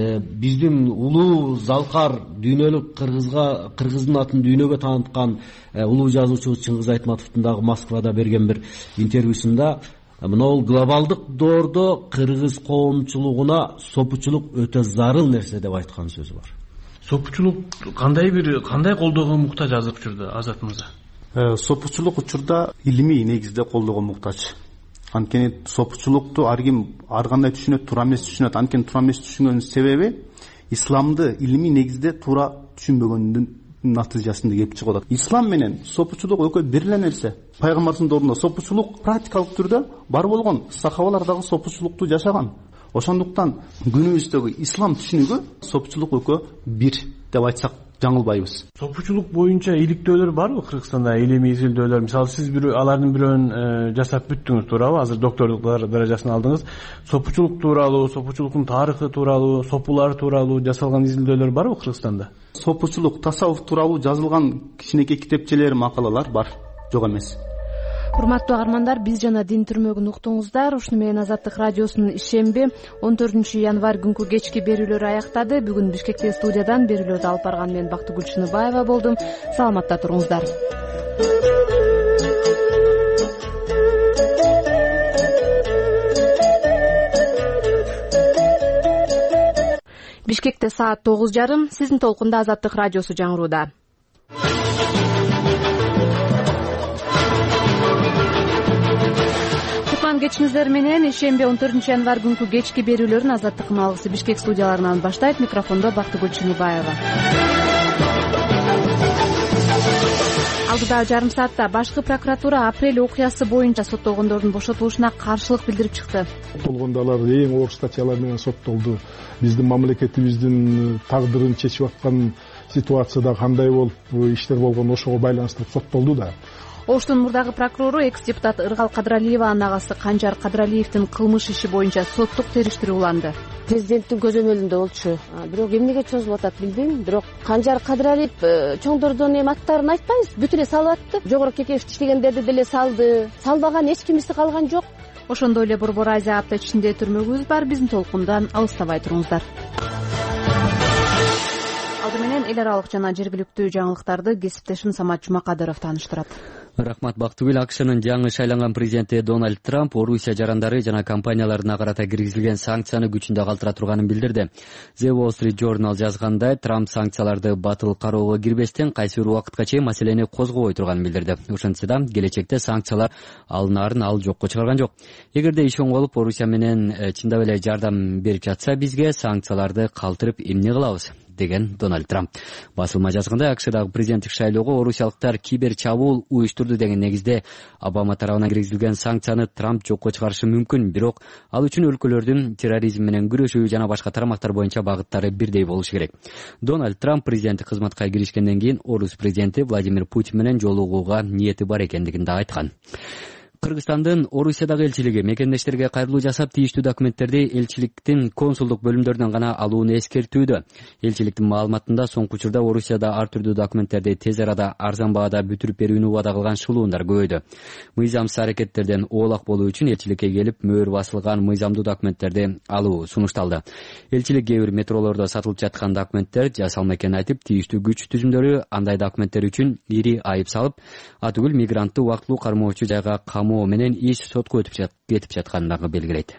Биздин улуу залкар дүйнөлүк кыргыздын атын дүйнөгө тааныткан улуу жазуучу Чыңгыз Айтматовдун дагы Москвада берген бир интервьюсунда мынол глобалдык доордо кыргыз коомчулугуна сопучулук өтө зарыл нерсе деп айткан сөзү бар. Сопучулук кандай колдоого муктаж азыр учурда, Азат мырза? Сопучулук учурда илимий негизде колдоого муктаж. Анткени сопучулукту ар ким ар кандай түшүнөт, туура эмес түшүнөт. Анткени туура эмес түшүнгөнүн себеби исламды илимий негизде туура түшүнбөгөндүн натыйжасында келип чыгып атат. Ислам менен сопучулук экөө бир эле нерсе. Пайгамбардын доорунда сопучулук практикалык түрдө бар болгон. Сахабалар дагы сопучулукту жашаган. Ошондуктан күнүбүздөгү ислам түшүнүгү сопучулук экөө бир деп айтсак жаңылбайбыз. Сопучулук боюнча иликтөөлөр барбы Кыргызстанда? Илимий изилдөөлөр, мисалы сиз алардын бирөөнүн жасап бүттүңүз, туурабы? Азыр докторлук даражасын алдыңыз. Сопучулук тууралуу, сопучулуктун тарыхы тууралуу, сопулар тууралуу жасалган изилдөөлөр барбы Кыргызстанда? Сопучулук, тасаввуф тууралуу жазылган кичинекей китепчелер, макалалар бар, жок эмес. Урматтуу агармандар, биз жана Дин түрмөгүн уктуңуздар. Ушуну менен Азаттык радиосунун ишемби 14 январь күнкү кечки берүүлөрү аяктады. Бүгүн Бишкектеги студиядан берүүлөрдү алып барган мен Бактыгүл Чыныбаева болдум. Саламатта туруңуздар. Бишкекте саат 9:30. Сиздин толкунда Азаттык радиосу жаңырууда. Кечиңиздер менен ишемби 14 январь күнкү кечки берүүлөрүн Азаттыктын алгысы Бишкек студияларынан баштайт. Микрофондо Бактыгүл Чыныбаева. Алдыдагы жарым саатта башкы прокуратура апрель окуясы боюнча соттолгондордун бошотулушуна каршылык билдирип чыкты. Соттолгондор эң оор статьялар менен соттолду. Биздин мамлекетибиздин тагдырын чечип аткан ситуацияда кандай болуп иштер болгон ошого байланыштуу соттолду да. Оштун мурдагы прокурору экс-депутат Ыргал Кадралиеванын агасы Канжар Кадралиевдин кылмыш иши боюнча соттук териштирүү уланды. Президенттин көзөмөлүндө болчу. Бирок эмнеге чозулуп атат билбейм. Бирок Канжар Кадралиев чоңдордун аттарын айтпайбыз, бүт эле салып атты. Жогорку кеңеште иштегендерди деле салды. Салбаган эч кимиси калган жок. Ошондой эле Борбор Азия апта ичинде түрмөгүбүз бар. Биздин толкундан алыстабай туруңуздар. Алды менен эл аралык жана жергиликтүү жаңылыктарды кесиптешим Самат Жумакадыров тааныштырат. Рахмат Бактыгүл. АКШнын жаңы шайланган президенти Дональд Трамп Орусия жарандары жана компанияларына карата киргизилген санкцияны күчүндө калтыра турганын билдирди. The Wall Street Journal жазгандай, Трамп санкцияларды батыл кароого кирбестен кайсы бир убакытка чейин маселени козгобой турганын билдирди. Ошентсе да келечекте санкциялар алынаарын ал жокко чыгарган жок. Эгерде иш оңолуп Орусия менен чындап эле жардам берип жатса, бизге санкцияларды калтырып эмне кылабыз деген Дональд Трамп. Басылма жазганда АКШдагы президенттик шайлоого орусиялыктар кибер чабуул уюштурду деген негизде Обама тарабынан киргизилген санкцияны Трамп жокко чыгарышы мүмкүн, бирок ал үчүн өлкөлөрдүн терроризм менен күрөшүү жана башка тарамактар боюнча багыттары бирдей болушу керек. Дональд Трамп президенттик кызматка киришкенден кийин орус президенти Владимир Путин менен жолугууга ниети бар экендигин да айткан. Кыргызстандын Орусиядагы элчилиги мекендештерге кайрылуу жасап, тийиштүү документтерди элчиликтин консулдук бөлүмдөрүнөн гана алууну эскертүүдө. Элчиликтин маалыматында соңку учурда Орусияда ар түрдүү документтерди тез арада арзан баада бүтүрүп берүүнү убада кылган шылуундар көбөйдү. Мыйзамсыз аракеттерден оолак болуу үчүн элчиликке келип мөөр басылган мыйзамдуу документтерди алуу сунушталды. Элчилик кээ бир метролордо сатылып жаткан документтер жасалма экенин айтып, тийиштүү күч түзүмдөрү андай документтер үчүн ири айып салып, атүгүл мигрантты убактылуу кармоочу жайга менен иш сотко кетип жаткандыгы белгилейт.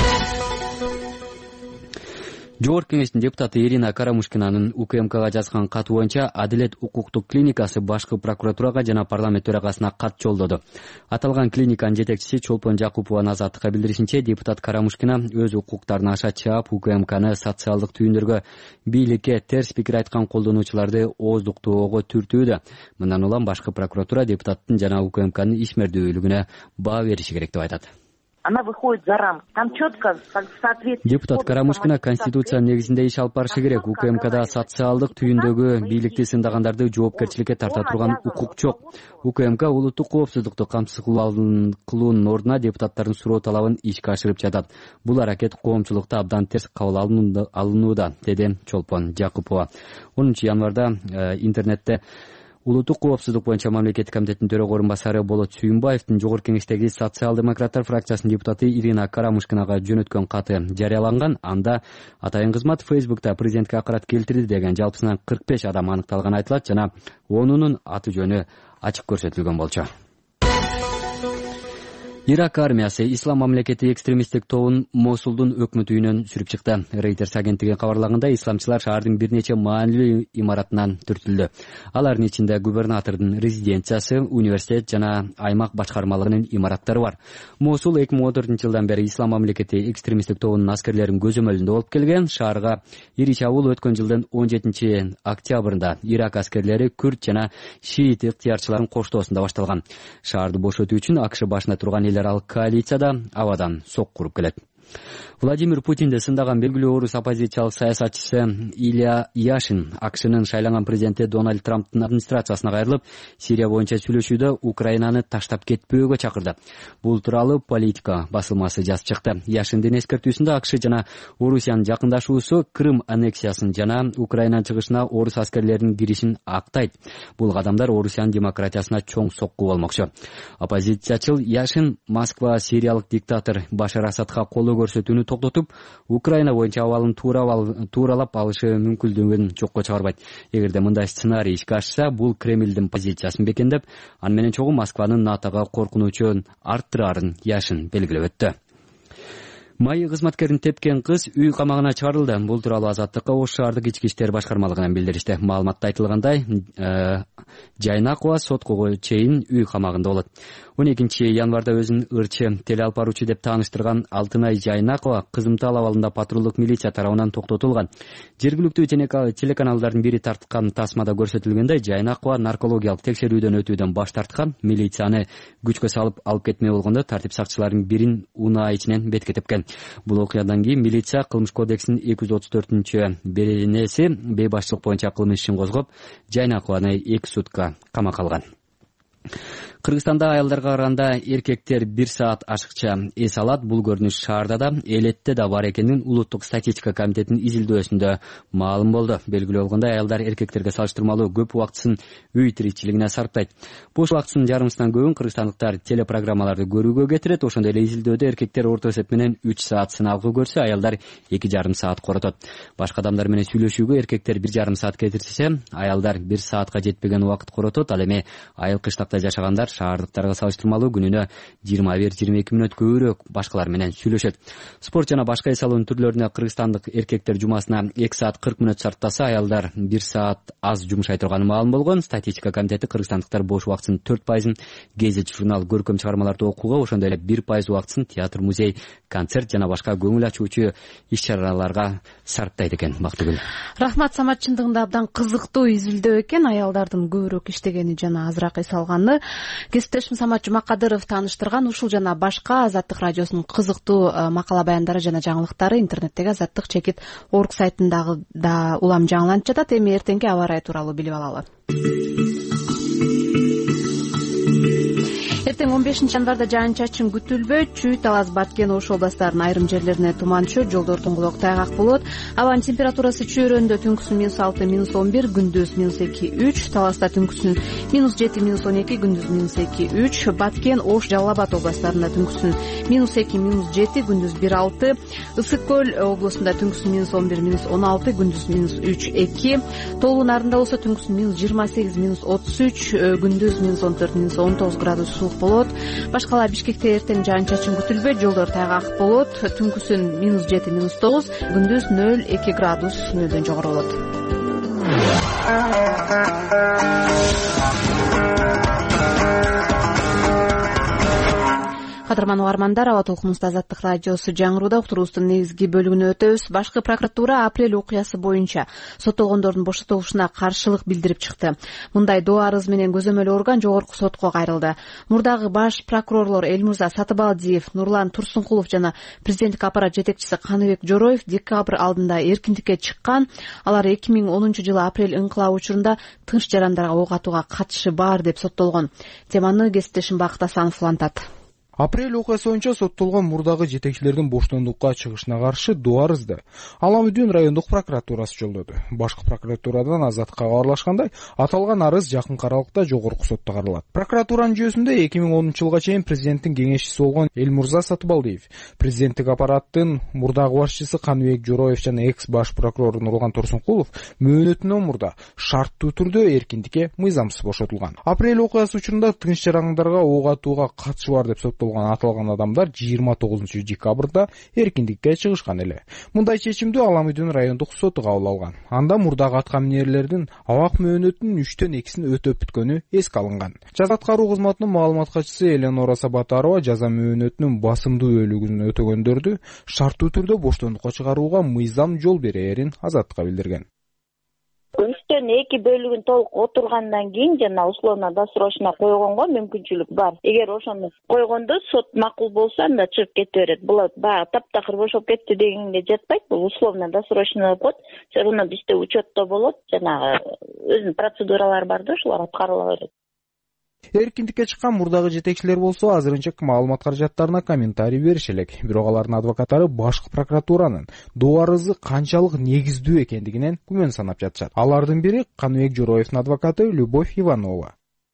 Жогорку кеңештин депутаты Ирина Карамушкинанын УКМКга жазган каты боюнча Адилет укуктук клиникасы башкы прокуратурага жана парламент төрагасына кат жолдоду. Аталган клиниканын жетекчиси Чолпон Жакупованын Азаттыкка билдиришинче, депутат Карамушкина өз укуктарын аша чаап УКМКны социалдык түйүндөргө, бийликке терс пикир айткан колдонуучуларды ооздуктоого түртүүдө. Мындан улам башкы прокуратура депутаттын жана УКМКнын ишмердүүлүгүнө баа бериши керек деп айтат. Она выходит за рамки. Там четко в соответствии. Депутат Карамушкина конституция негизинде иш алып барышы керек. УКМКда социалдык түйүндөгү бийликти сындагандарды жоопкерчиликке тарта турган укук жок. УКМК улуттук коопсуздукту камсыз кылуунун ордуна депутаттардын суроо талабын ишке ашырып жатат. Бул аракет коомчулукта абдан терс кабыл алынууда, деди Чолпон Жакупова. 10 январда интернетте Улуттук коопсуздук боюнча мамлекеттик комитеттин төрөгө орун басары Болот Сүйүнбаевдин жогорку кеңештеги социал-демократтар фракциясынын депутаты Ирина Карамушкинага жөнөткөн каты жарыяланган. Анда атайын кызмат Facebook'та президентке акырат келтирди деген жалпысынан 45 адам аныкталганы айтылат жана 10-унун аты жөнү ачык көрсөтүлгөн болчу. Ирак армиясы ислам мамлекети экстремисттик тобун Мосулдун өкмөт үйүнөн сүрүп чыкты. Reuters агенттиги кабарлагандай, исламчылар шаардын бир нече маанилүү имаратынан түртүлдү. Алардын ичинде губернатордун резиденциясы, университет жана аймак башкармалыгынын имараттары бар. Мосул 2014-жылдан бери ислам мамлекети экстремисттик тобунун аскерлеринин көзөмөлүндө болуп келген. Шаарга ири чабуул өткөн жылдын 17-октябрында Ирак аскерлери күрд жана шиит ыктыярчылардын коштоосунда башталган. Шаарды бошотуу үчүн АКШ башына турган эл аралык коалицияда абадан сок куруп келет. Владимир Путинди сындаган белгилүү орус оппозициялык саясатчысы Илья Яшин АКШнын шайланган президенти Дональд Трамптын администрациясына кайрылып, Сирия боюнча сүйлөшүүдө Украинаны таштап кетпөөгө чакырды. Бул тууралуу Политика басылмасы жазып чыкты. Яшиндин эскертүүсүндө АКШ жана Орусиянын жакындашуусу Крым аннексиясын жана Украинанын чыгышына орус аскерлеринин киришин актайт. Бул кадамдар Орусиянын демократиясына чоң сокку болмокчу. Оппозициячыл Яшин Москва сириялык диктатор Башар Асадка колдоо көрсөтүүнү токтотуп, Украина боюнча абалын тууралап алышы мүмкүндүгүн жокко чыгарбайт. Эгерде мындай сценарий ишке ашса, бул Кремлдин позициясын бекемдеп, аны менен чогуу Москванын НАТОго коркунучун арттырарын Яшин белгилеп өттү. Майы кызматкерин тепкен кыз үй камагына чыгарылды. Бул тууралуу Азаттыкка Ош шаардык ички иштер башкармалыгынан билдиришти. Маалыматта айтылгандай, Жайнакова сотко чейин үй камагында болот. 12-январда өзүн ырчы теле алып баруучу деп тааныштырган Алтынай Жайнакова Кызымтал абалында патрулдук милиция тарабынан токтотулган. Жергиликтүү телеканалдардын бири тарткан тасмада көрсөтүлгөндөй, Жайнакова наркологиялык текшерүүдөн өтүүдөн баш тарткан, милицияны күчкө салып алып кетмей болгондо тартип сакчыларынын бирин унаа ичинен бетке тепкен. Бул окуядан кийин милиция Кылмыш кодексинин 234-беренеси бейбашчылык боюнча кылмыш ишин козгоп, Жайнакованы 2 сутка камакка алган. Кыргызстанда аялдарга караганда эркектер 1 саат ашыкча эс алат. Бул көрүнүш шаарда да, элетте да бар экенин Улуттук статистика комитетинин изилдөөсүндө маалым болду. Белгилүү болгондой, аялдар эркектерге салыштырмалуу көп убактысын үй тиричилигине сарптайт. Бош убактысынын жарымысынан көбүн кыргызстандыктар телепрограммаларды көрүүгө кетирет. Ошондой эле изилдөөдө эркектер орто эсеп менен 3 саат сыналгы көрсө, аялдар 2,5 саат коротот. Башка адамдар менен сүйлөшүүгө эркектер 1,5 саат кетирсе, аялдар 1 саатка жетпеген убакыт коротот. Ал эми айыл кыштакта жашагандар шаардыктарга салыштырмалуу күнүнө 21-22 мүнөт көбүрөөк башкалар менен сүйлөшөт. Спорт жана башка эс алуунун түрлөрүнө кыргызстандык эркектер жумасына 2 саат 40 мүнөт сарптаса, аялдар 1 саат аз жумшай турганы маалым болгон. Статистика комитети кыргызстандыктар бош убактысынын 4%-ын гезит, журнал, көркөм чыгармаларды окууга, ошондой эле 1% убактысын театр, музей, концерт жана башка көңүл ачуучу иш-чараларга сарптайт экен. Бактыгүл. Рахмат, Самат, чындыгында абдан кызыктуу изилдөө экен. Аялдардын көбүрөөк иштегени жана азыраак эс алганы. Кесиптешим Самат Жумакадыров тааныштырган ушул жана башка Азаттык радиосунун кызыктуу макала баяндары жана жаңылыктары интернеттеги Азаттык чекит орг сайтындагы да улам жаңыланып жатат. Эми эртеңки аба ырайы тууралуу билип алалы. Эртең 15-январда жаан-чачын күтүлбөйт. Чүй, Талас, Баткен, Ош областарынын айрым жерлерине туман түшөт, жолдордун кулок тайгак болот. Абанын температурасы чөйрөндө түнкүсүн -6, -11, күндүз -2, -3, Таласта түнкүсүн -7, -12, күндүз -2, -3, Баткен, Ош, Жалал Абад областарында түнкүсүн -2, -7, күндүз 1-6, Ысык көл облусунда түнкүсүн -11, -16, күндүз -3, -2, Тоолуу нарында болсо түнкүсүн -28, -33, күндүз -14, -19 градус суук болот. Башкала Бишкекте эртең жаан-чачын күтүлбөйт, жолдор тайгак болот. Түнкүсүн -7, -9, күндүз 0-2 градус нөлдөн жогору болот. Кадырман угармандар, аба толкунубузда Азаттык радиосу жаңырууда. Уктуруубуздун негизги бөлүгүнө өтөбүз. Башкы прокуратура апрель окуясы боюнча соттолгондордун бошотулушуна каршылык билдирип чыкты. Мындай доо арыз менен көзөмөл орган жогорку сотко кайрылды. Мурдагы баш прокурорлор Элмурза Сатыбалдиев, Нурлан Турсункулов жана президенттик аппарат жетекчиси Каныбек Жороев декабрь алдында эркиндикке чыккан. Алар 2010-жылы апрель ыңкылабы учурунда тынч жарандарга ок атууга катышы бар деп соттолгон. Теманы кесиптешим Бакыт Асанов улантат. Апрель окуясы боюнча соттолгон мурдагы жетекчилердин боштондукка чыгышына каршы доо арызды Аламүдүн райондук прокуратурасы жолдоду. Башкы прокуратурадан Азаттыкка кабарлашкандай, аталган арыз жакынкы аралыкта жогорку сотто каралат. Прокуратуранын жүйөсүндө 2010-жылга чейин президенттин кеңешчиси болгон Элмурза Сатыбалдиев, президенттик аппараттын мурдагы башчысы Каныбек Жороев жана экс баш прокурор Нурлан Турсункулов мөөнөтүнөн мурда шарттуу түрдө эркиндикке мыйзамсыз бошотулган. Апрель окуясы учурунда тынч жарандарга ок атууга катышы бар деп соттолгон соттолгон аталган адамдар 29 декабрда эркиндикке чыгышкан эле. Мындай чечимди Ала Мөйдөн райондук соту кабыл алган. Анда мурдагы аткаминерлердин абак мөөнөтүнүн 3/2 өтөп бүткөнү эске алынган. Жаза аткаруу кызматынын маалымат катчысы Эленора Сабатарова жаза мөөнөтүнүн басымдуу бөлүгүн өтөгөндөрдү шарттуу түрдө боштондукка чыгарууга мыйзам жол берээрин Азаттыкка билдирген. 3/2 бөлүгүн толук отургандан кийин жана условно-досрочно койгонго мүмкүнчүлүк бар. Эгер ошону койгондо сот макул болсо, анда чыгып кете берет. Бул баягы таптакыр бошоп кетти дегенге жатпайт. Бул условно-досрочно болот. Все равно бизде учетто болот. Жанагы өзүнүн процедуралары бар да, ошолор аткарыла берет. Эркиндикке чыккан мурдагы жетекчилер болсо азырынча маалымат каражаттарына комментарий бериши элек. Бирок алардын адвокаттары башкы прокуратуранын доо арызы канчалык негиздүү экендигинен күмөн санап жатышат. Алардын бири Каныбек Жороевдун адвокаты Любовь Иванова.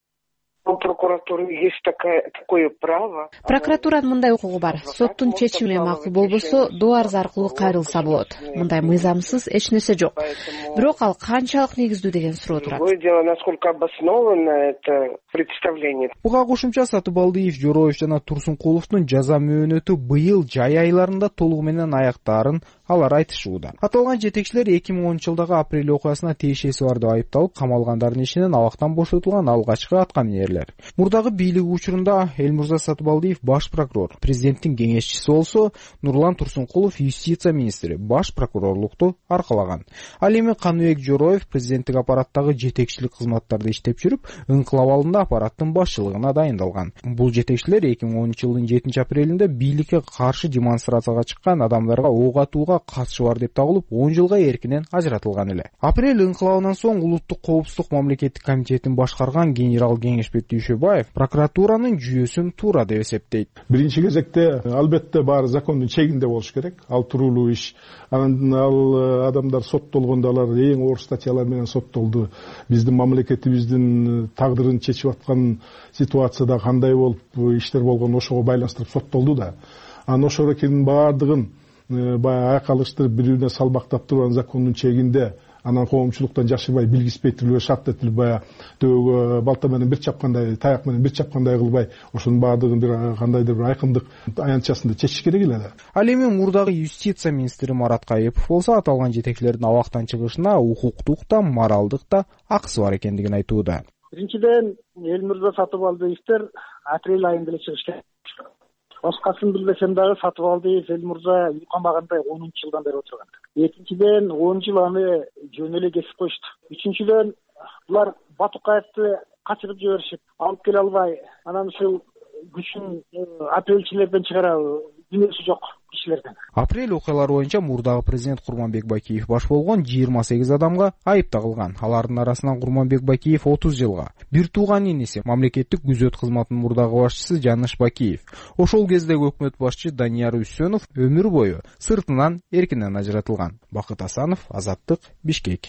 У прокуратуры есть такое право. Прокуратуранын мындай укугу бар. Соттун чечими макул болбосо, доо арыз аркылуу кайрылса болот. Мындай мыйзамсыз эч нерсе жок. Бирок ал канчалык негиздүү деген суроо турат. Другое дело, насколько обосновано это представление. Буга кошумча Сатыбалдиев, Жороев жана Турсункуловдун жаза мөөнөтү быйыл жай айларында толугу менен аяктаарын алар айтышууда. Аталган жетекчилер 2010-жылдагы апрель окуясына тиешеси бар деп айыпталып, камалгандардын ичинен абактан бошотулган алгачкы аткаминерлер. Мурдагы бийлик учурунда Элмурза Сатыбалдиев баш прокурор, президенттин кеңешчиси болсо, Нурлан Турсункулов юстиция министри, баш прокурорлукту аркалаган. Ал эми Каныбек Жороев президенттик аппараттагы жетекчилик кызматтарда иштеп жүрүп, ыңкылап алдында аппараттын башчылыгына дайындалган. Бул жетекчилер 2010-жылдын 7-апрелинде бийликке каршы демонстрацияга чыккан адамдарга ок атууга катышы бар деп табылып, 10 жылга эркинен ажыратылган эле. Апрель ыңкылабынан соң Улуттук коопсуздук мамлекеттик комитетин башкарган генерал Кеңешбек Дүйшөбаев прокуратуранын жүйөсүн туура деп эсептейт. Биринчи кезекте албетте баары закондун чегинде болуш керек. Ал туруулуу иш. Анан ал адамдар соттолгондо алар эң оор статьялар менен соттолду. Биздин мамлекетибиздин тагдырын чечип аткан ситуацияда кандай болуп иштер болгон ошого байланыштырып соттолду да. Анан ошолордун баардыгын баягы айкалыштырып бири-бирине салбактап турган закондун чегинде, анан коомчулуктан жашырбай, билгиспей тилүүгө шарт этилип, баягы төбөгө балта менен бир чапкандай, таяк менен бир чапкандай кылбай, ошонун баардыгын бир кандайдыр бир айкындык аянтчасында чечиш керек эле. Ал эми мурдагы юстиция министри Марат Кайыпов болсо, аталган жетекчилердин абактан чыгышына укуктук да, моралдык да акысы бар экендигин айтууда. Биринчиден, Элмурза Сатыбалдиевдер апрель айында эле чыгышкан. Башкасын билбесем дагы Сатыбалдиев Элмурза үй камагында 10-жылдан бери отурган. Экинчиден, 10 жыл аны жөн эле кесип коюшту. Үчүнчүдөн, булар Батукаевди качырып жиберишип, алып келе албай, анан ушул күчүн апрельчилерден чыгарабы, дүнөсү жок кишилерден. Апрель окуялары боюнча мурдагы президент Курманбек Бакиев баш болгон 28 адамга айып тагылган. Алардын арасынан Курманбек Бакиев 30 жылга, бир тууган иниси мамлекеттик күзөт кызматынын мурдагы башчысы Жаныш Бакиев, ошол кездеги өкмөт башчы Данияр Үсөнов өмүр бою сыртынан эркинен ажыратылган. Бакыт Асанов, Азаттык, Бишкек.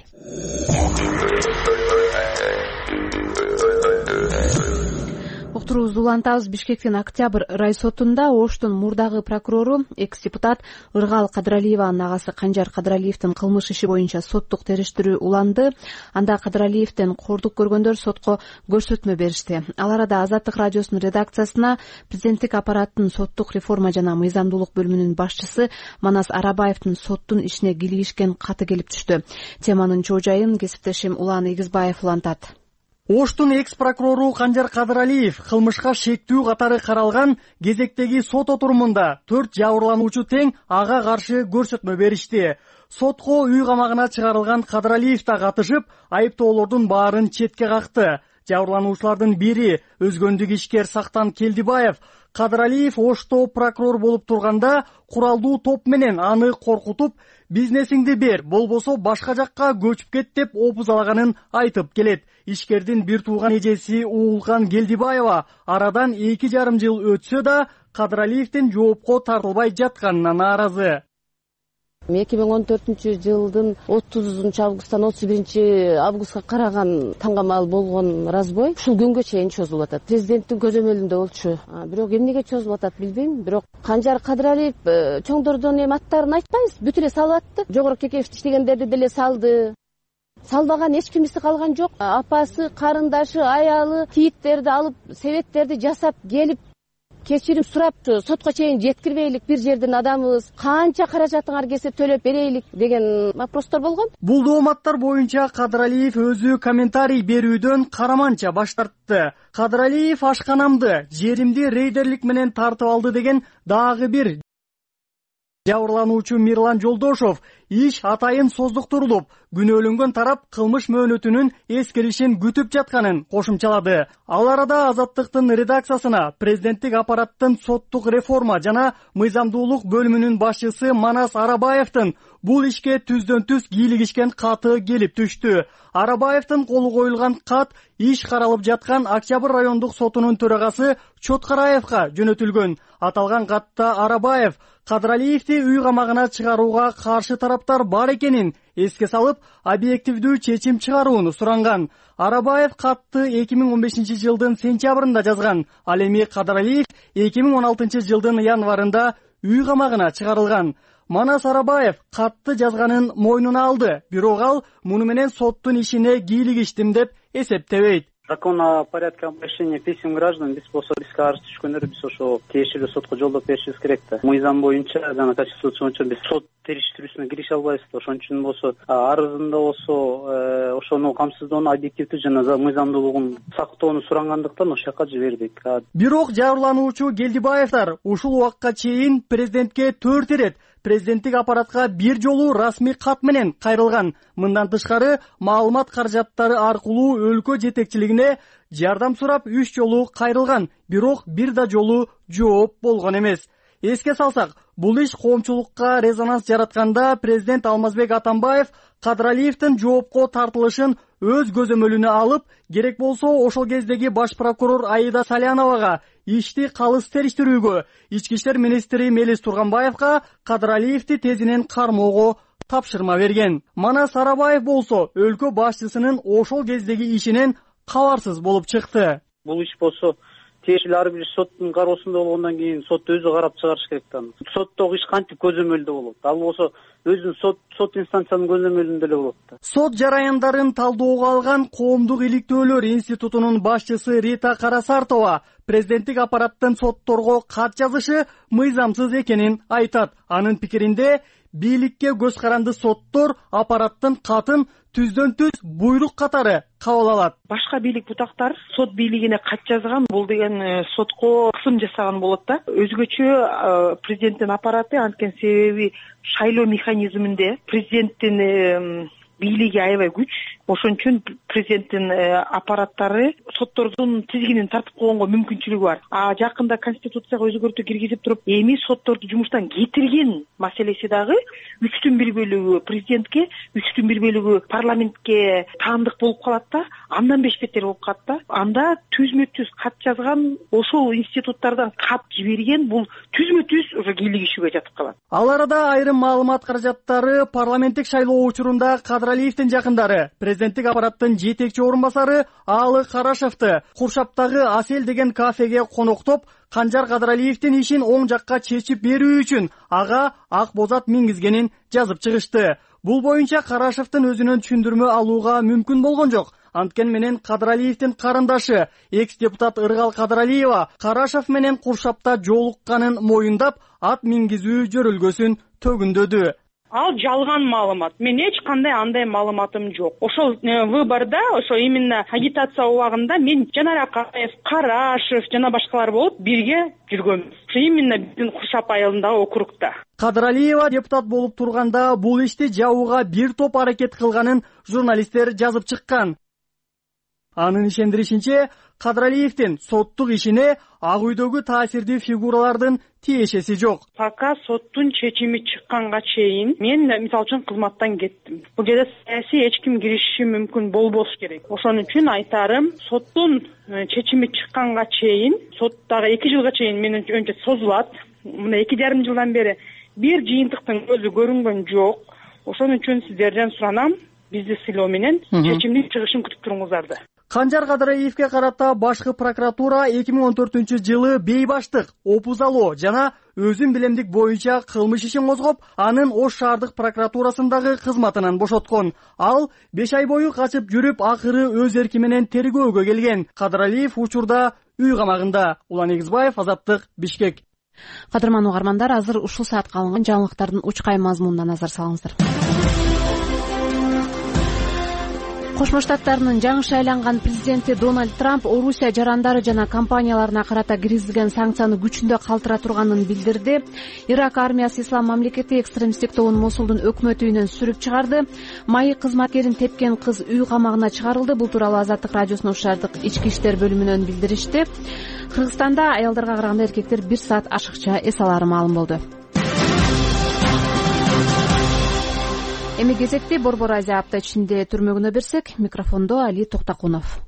Уктуруубузду улантабыз. Бишкектин Октябрь райсотунда Оштун мурдагы прокурору, экс-депутат Ыргал Кадралиеванын агасы Канжар Кадралиевдин кылмыш иши боюнча соттук териштирүү уланды. Анда Кадралиевден кордук көргөндөр сотко көрсөтмө беришти. Ал арада Азаттык радиосунун редакциясына президенттик аппараттын соттук реформа жана мыйзамдуулук бөлүмүнүн башчысы Манас Арабаевдин соттун ишине кийлигишкен каты келип түштү. Теманын чоо жайын кесиптешим Улан Игизбаев улантат. Оштун экс-прокурору Канжар Кадралиев кылмышка шектүү катары каралган кезектеги сот отурумунда 4 жабырлануучу тең ага каршы көрсөтмө беришти. Сотко үй камагына чыгарылган Кадралиев да катышып, айыптоолордун баарын четке какты. Жабырлануучулардын бири өзгөндүк ишкер Сактан Келдибаев Кадралиев Ошто прокурор болуп турганда куралдуу топ менен аны коркутуп, бизнесиңди бер, болбосо башка жакка көчүп кет деп опузалаганын айтып келет. Ишкердин бир тууган эжеси Уулкан Келдибаева арадан 2,5 жыл өтсө да Кадралиевдин жоопко тартылбай жатканына нааразы. 2014-жылдын 30 августтан 31 августка караган таңгамал болгон разбой ушул күнгө чейин чозулуп атат. Президенттин көзөмөлүндө болчу. Бирок эмнеге чозулуп атат билбейм. Бирок Канжар Кадралиев чоңдордон эми аттарын айтпайбыз, бүт эле салып атты. Жогору Кекеев иштегендерди деле салды. Салбаган эч кимиси калган жок. Апасы, карындашы, аялы, тийиттерди алып, себеттерди жасап келип кечирим сурапты сотко чейин жеткирбейлик, бир жердин адамыбыз, канча каражатыңар келсе төлөп берейлик деген вопростор болгон. Бул дооматтар боюнча Кадыралиев өзү комментарий берүүдөн караманча баш тартты. Кадыралиев ашканамды, жеримди рейдерлик менен тартып алды деген дагы бир жабырлануучу Мирлан Жолдошов иш атайын создуктурулуп, күнөөлөнгөн тарап кылмыш мөөнөтүнүн эскеришин күтүп жатканын кошумчалады. Ал арада Азаттыктын редакциясына президенттик аппараттын соттук реформа жана мыйзамдуулук бөлүмүнүн башчысы Манас Арабаевдин бул ишке түздөн-түз кийлигишкен каты келип түштү. Арабаевдин колу коюлган кат иш каралып жаткан Октябрь райондук сотунун төрагасы Чоткараевга жөнөтүлгөн. Аталган катта Арабаев Кадыралиевди үй камагына чыгарууга каршы тараптар бар экенин эске салып, объективдүү чечим чыгарууну суранган. Арабаев катты 2015 жылдын сентябрында жазган. Ал эми Кадыралиев 2016 жылдын январында үй камагына чыгарылган. Манас Арабаев катты жазганын мойнуна алды, бирок ал муну менен соттун ишине кийлигиштим деп эсептебейт. Закон о порядке обращения писем граждан биз болсо бизге арыз түшкөндөрдү биз ошо тиешелүү сотко жолдоп беришибиз керек да. Мыйзам боюнча жана конституция боюнча биз сот териштирүүсүнө кирише албайбыз да. Ошон үчүн болсо арызында болсо ошону камсыздоону объективдүү жана мыйзамдуулугун сактоону сурангандыктан ошол жака жибердик. Бирок жабырлануучу Гелдибаевдар ушул убакка чейин президентке 4 ирет президенттик аппаратка бир жолу расмий кат менен кайрылган. Мындан тышкары маалымат каражаттары аркылуу өлкө жетекчилигине жардам сурап 3 жолу кайрылган, бирок бир да жолу жооп болгон эмес. Эске салсак, бул иш коомчулукка резонанс жаратканда президент Алмазбек Атамбаев Кадыралиевдин жоопко тартылышын өз көзөмөлүнө алып, керек болсо ошол кездеги баш прокурор Аида Саляновага ишти калыс териштирүүгө, ички иштер министри Мелис Турганбаевга Кадыралиевди тезинен кармоого тапшырма берген. Манас Арабаев болсо өлкө башчысынын ошол кездеги ишинен кабарсыз болуп чыкты. Бул иш болсо тиешелүү ар бир соттун кароосунда болгондон кийин сот өзү карап чыгарыш керек да. Соттогу иш кантип көзөмөлдө болот? Ал болсо өзүн сот инстанциянын көзөмөлүндө эле болот да. Сот жараяндарын талдоого алган Коомдук иликтөөлөр институтунун башчысы Рита Карасартова президенттик аппараттын сотторго кат жазышы мыйзамсыз экенин айтат. Анын пикиринде бийликке көз каранды соттор аппараттын катын түздөн-түз буйрук катары кабыл алат. Башка бийлик бутактар сот бийлигине кат жазган, бул деген сотко кысым жасаган болот да. Өзгөчө президенттин аппараты анткени себеби шайлоо механизминде президенттин бийлиги аябай күч. Ошон үчүн президенттин аппараттары соттордун тизгинин тартып койгонго мүмкүнчүлүгү бар. Жакында конституцияга өзгөртүү киргизип туруп, эми сотторду жумуштан кетирген маселеси дагы 3/1 бөлүгү президентке, 3/1 бөлүгү парламентке таандык болуп калат да, андан бешбеттер болуп калат да. Анда түзмө-түз кат жазган, ошол институттардан кат жиберген, бул түзмө-түз уже кийлигишүүгө жатып калат. Ал арада айрым маалымат каражаттары парламенттик шайлоо учурунда Кадыралиевдин жакындары президенттик аппараттын жетекчи орун басары Аалы Карашевди Куршаптагы Асел деген кафеге коноктоп, Канжар Кадыралиевдин ишин оң жакка чечип берүү үчүн ага ак бозат мингизгенин жазып чыгышты. Бул боюнча Карашевдин өзүнөн түшүндүрмө алууга мүмкүн болгон жок. Анткен менен Кадыралиевдин карындашы экс-депутат Ыргал Кадыралиева Карашев менен Куршапта жолукканын моюндап, ат мингизүү жөрөлгөсүн төгүндөдү. Ал жалган маалымат. Мен эч кандай андай маалыматым жок. Ошол выборда, ошо именно агитация убагында мен Жанар Акаев, Карашев жана башкалар болуп бирге жүргөнбүз. Ошо именно биздин Куршап айылындагы округда. Кадыралиева депутат болуп турганда бул ишти жабууга бир топ аракет кылганын журналисттер жазып чыккан. Анын ишендиришинче, Кадыралиевдин соттук ишине ак үйдөгү таасирдүү фигуралардын тиешеси жок. Пока соттун чечими чыкканга чейин мен мисалы үчүн кызматтан кеттим. Бул жерде саясий эч ким киришиши мүмкүн болбош керек. Ошон үчүн айтарым, соттун чечими чыкканга чейин, соттагы 2 жылга чейин менимче созулат. Мына 2,5 жылдан бери бир жыйынтыктын көзү көрүнгөн жок. Ошон үчүн сиздерден суранам, бизди сыйлоо менен чечимдин чыгышын күтүп туруңуздарды. Канжар Кадыралиевге карата башкы прокуратура 2014-жылы бейбаштык, опузалоо жана өзүн билемдик боюнча кылмыш ишин козгоп, анын Ош шаардык прокуратурасындагы кызматынан бошоткон. Ал 5 ай бою качып жүрүп, акыры өз эрки менен тергөөгө келген. Кадыралиев учурда үй камагында. Улан Эгизбаев, Азаттык, Бишкек. Кадырман угармандар, азыр ушул саатка алынган жаңылыктардын учкай мазмунуна назар салыңыздар. Кошмо Штаттарынын жаңы шайланган президенти Дональд Трамп Орусия жарандары жана компанияларына карата киргизилген санкцияны күчүндө калтыра турганын билдирди. Ирак армиясы Ислам мамлекети экстремисттик тобун Мосулдун өкмөт үйүнөн сүрүп чыгарды. Майы кызматкерин тепкен кыз үй камагына чыгарылды. Бул тууралуу Азаттык радиосуна Ушардык ички иштер бөлүмүнөн билдиришти. Кыргызстанда аялдарга караганда эркектер 1 саат ашыкча эс алары маалым болду. Эми кезекти Борбор Азия апта ичинде түрмөгүнө берсек, микрофондо Али Токтакунов.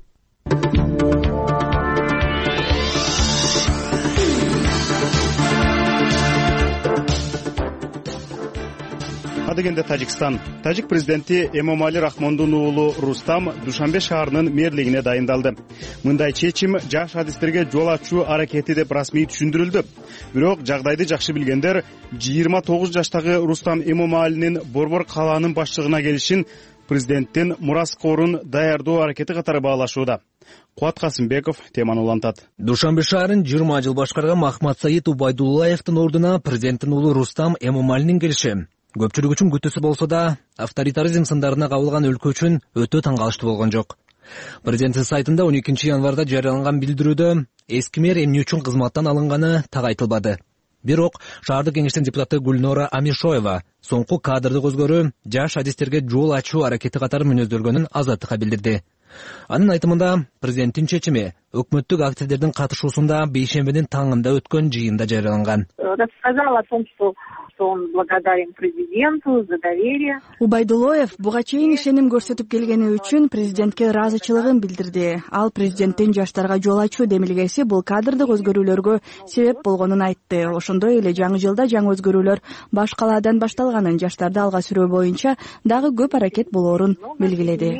Адыгенде Тажикстан. Тажик президенти Эмомали Рахмондун уулу Рустам Душанбе шаарынын мэрлигине дайындалды. Мындай чечим жаш адистерге жол ачуу аракети деп расмий түшүндүрүлдү. Бирок жагдайды жакшы билгендер 29 жаштагы Рустам Эмомалинин Борбор калаанын башчылыгына келишин президенттин мураскорун даярдоо аракети катары баалашууда. Куат Касымбеков теманы улантат. Душанбе шаарын 20 жыл башкарган Махмат Саид Убайдуллаевдин ордуна президенттин уулу Рустам Эмомалинин келиши көпчүлүк үчүн күтүүсү болсо да, авторитаризм сындарына кабылган өлкө үчүн өтө таң калыштуу болгон жок. Президенттин сайтында 12 январда жарыяланган билдирүүдө эски мэр эмне үчүн кызматтан алынганы так айтылбады. Бирок шаардык кеңештин депутаты Гульнора Амишоева соңку кадрдык өзгөрүү жаш адистерге жол ачуу аракети катары мүнөздөлгөнүн Азаттыкка билдирди. Анын айтымында президенттин чечими өкмөттүк активдердин катышуусунда бейшембинин таңында өткөн жыйында жарыяланган. Рассказал о том, что он благодарен президенту за доверие. Убайдуллаев буга чейин ишеним көрсөтүп келгени үчүн президентке ыраазычылыгын билдирди. Ал президенттин жаштарга жол ачуу демилгеси бул кадрдык өзгөрүүлөргө себеп болгонун айтты. Ошондой эле жаңы жылда жаңы өзгөрүүлөр баш калаадан башталганын, жаштарды алга сүрөө боюнча дагы көп аракет болоорун белгиледи.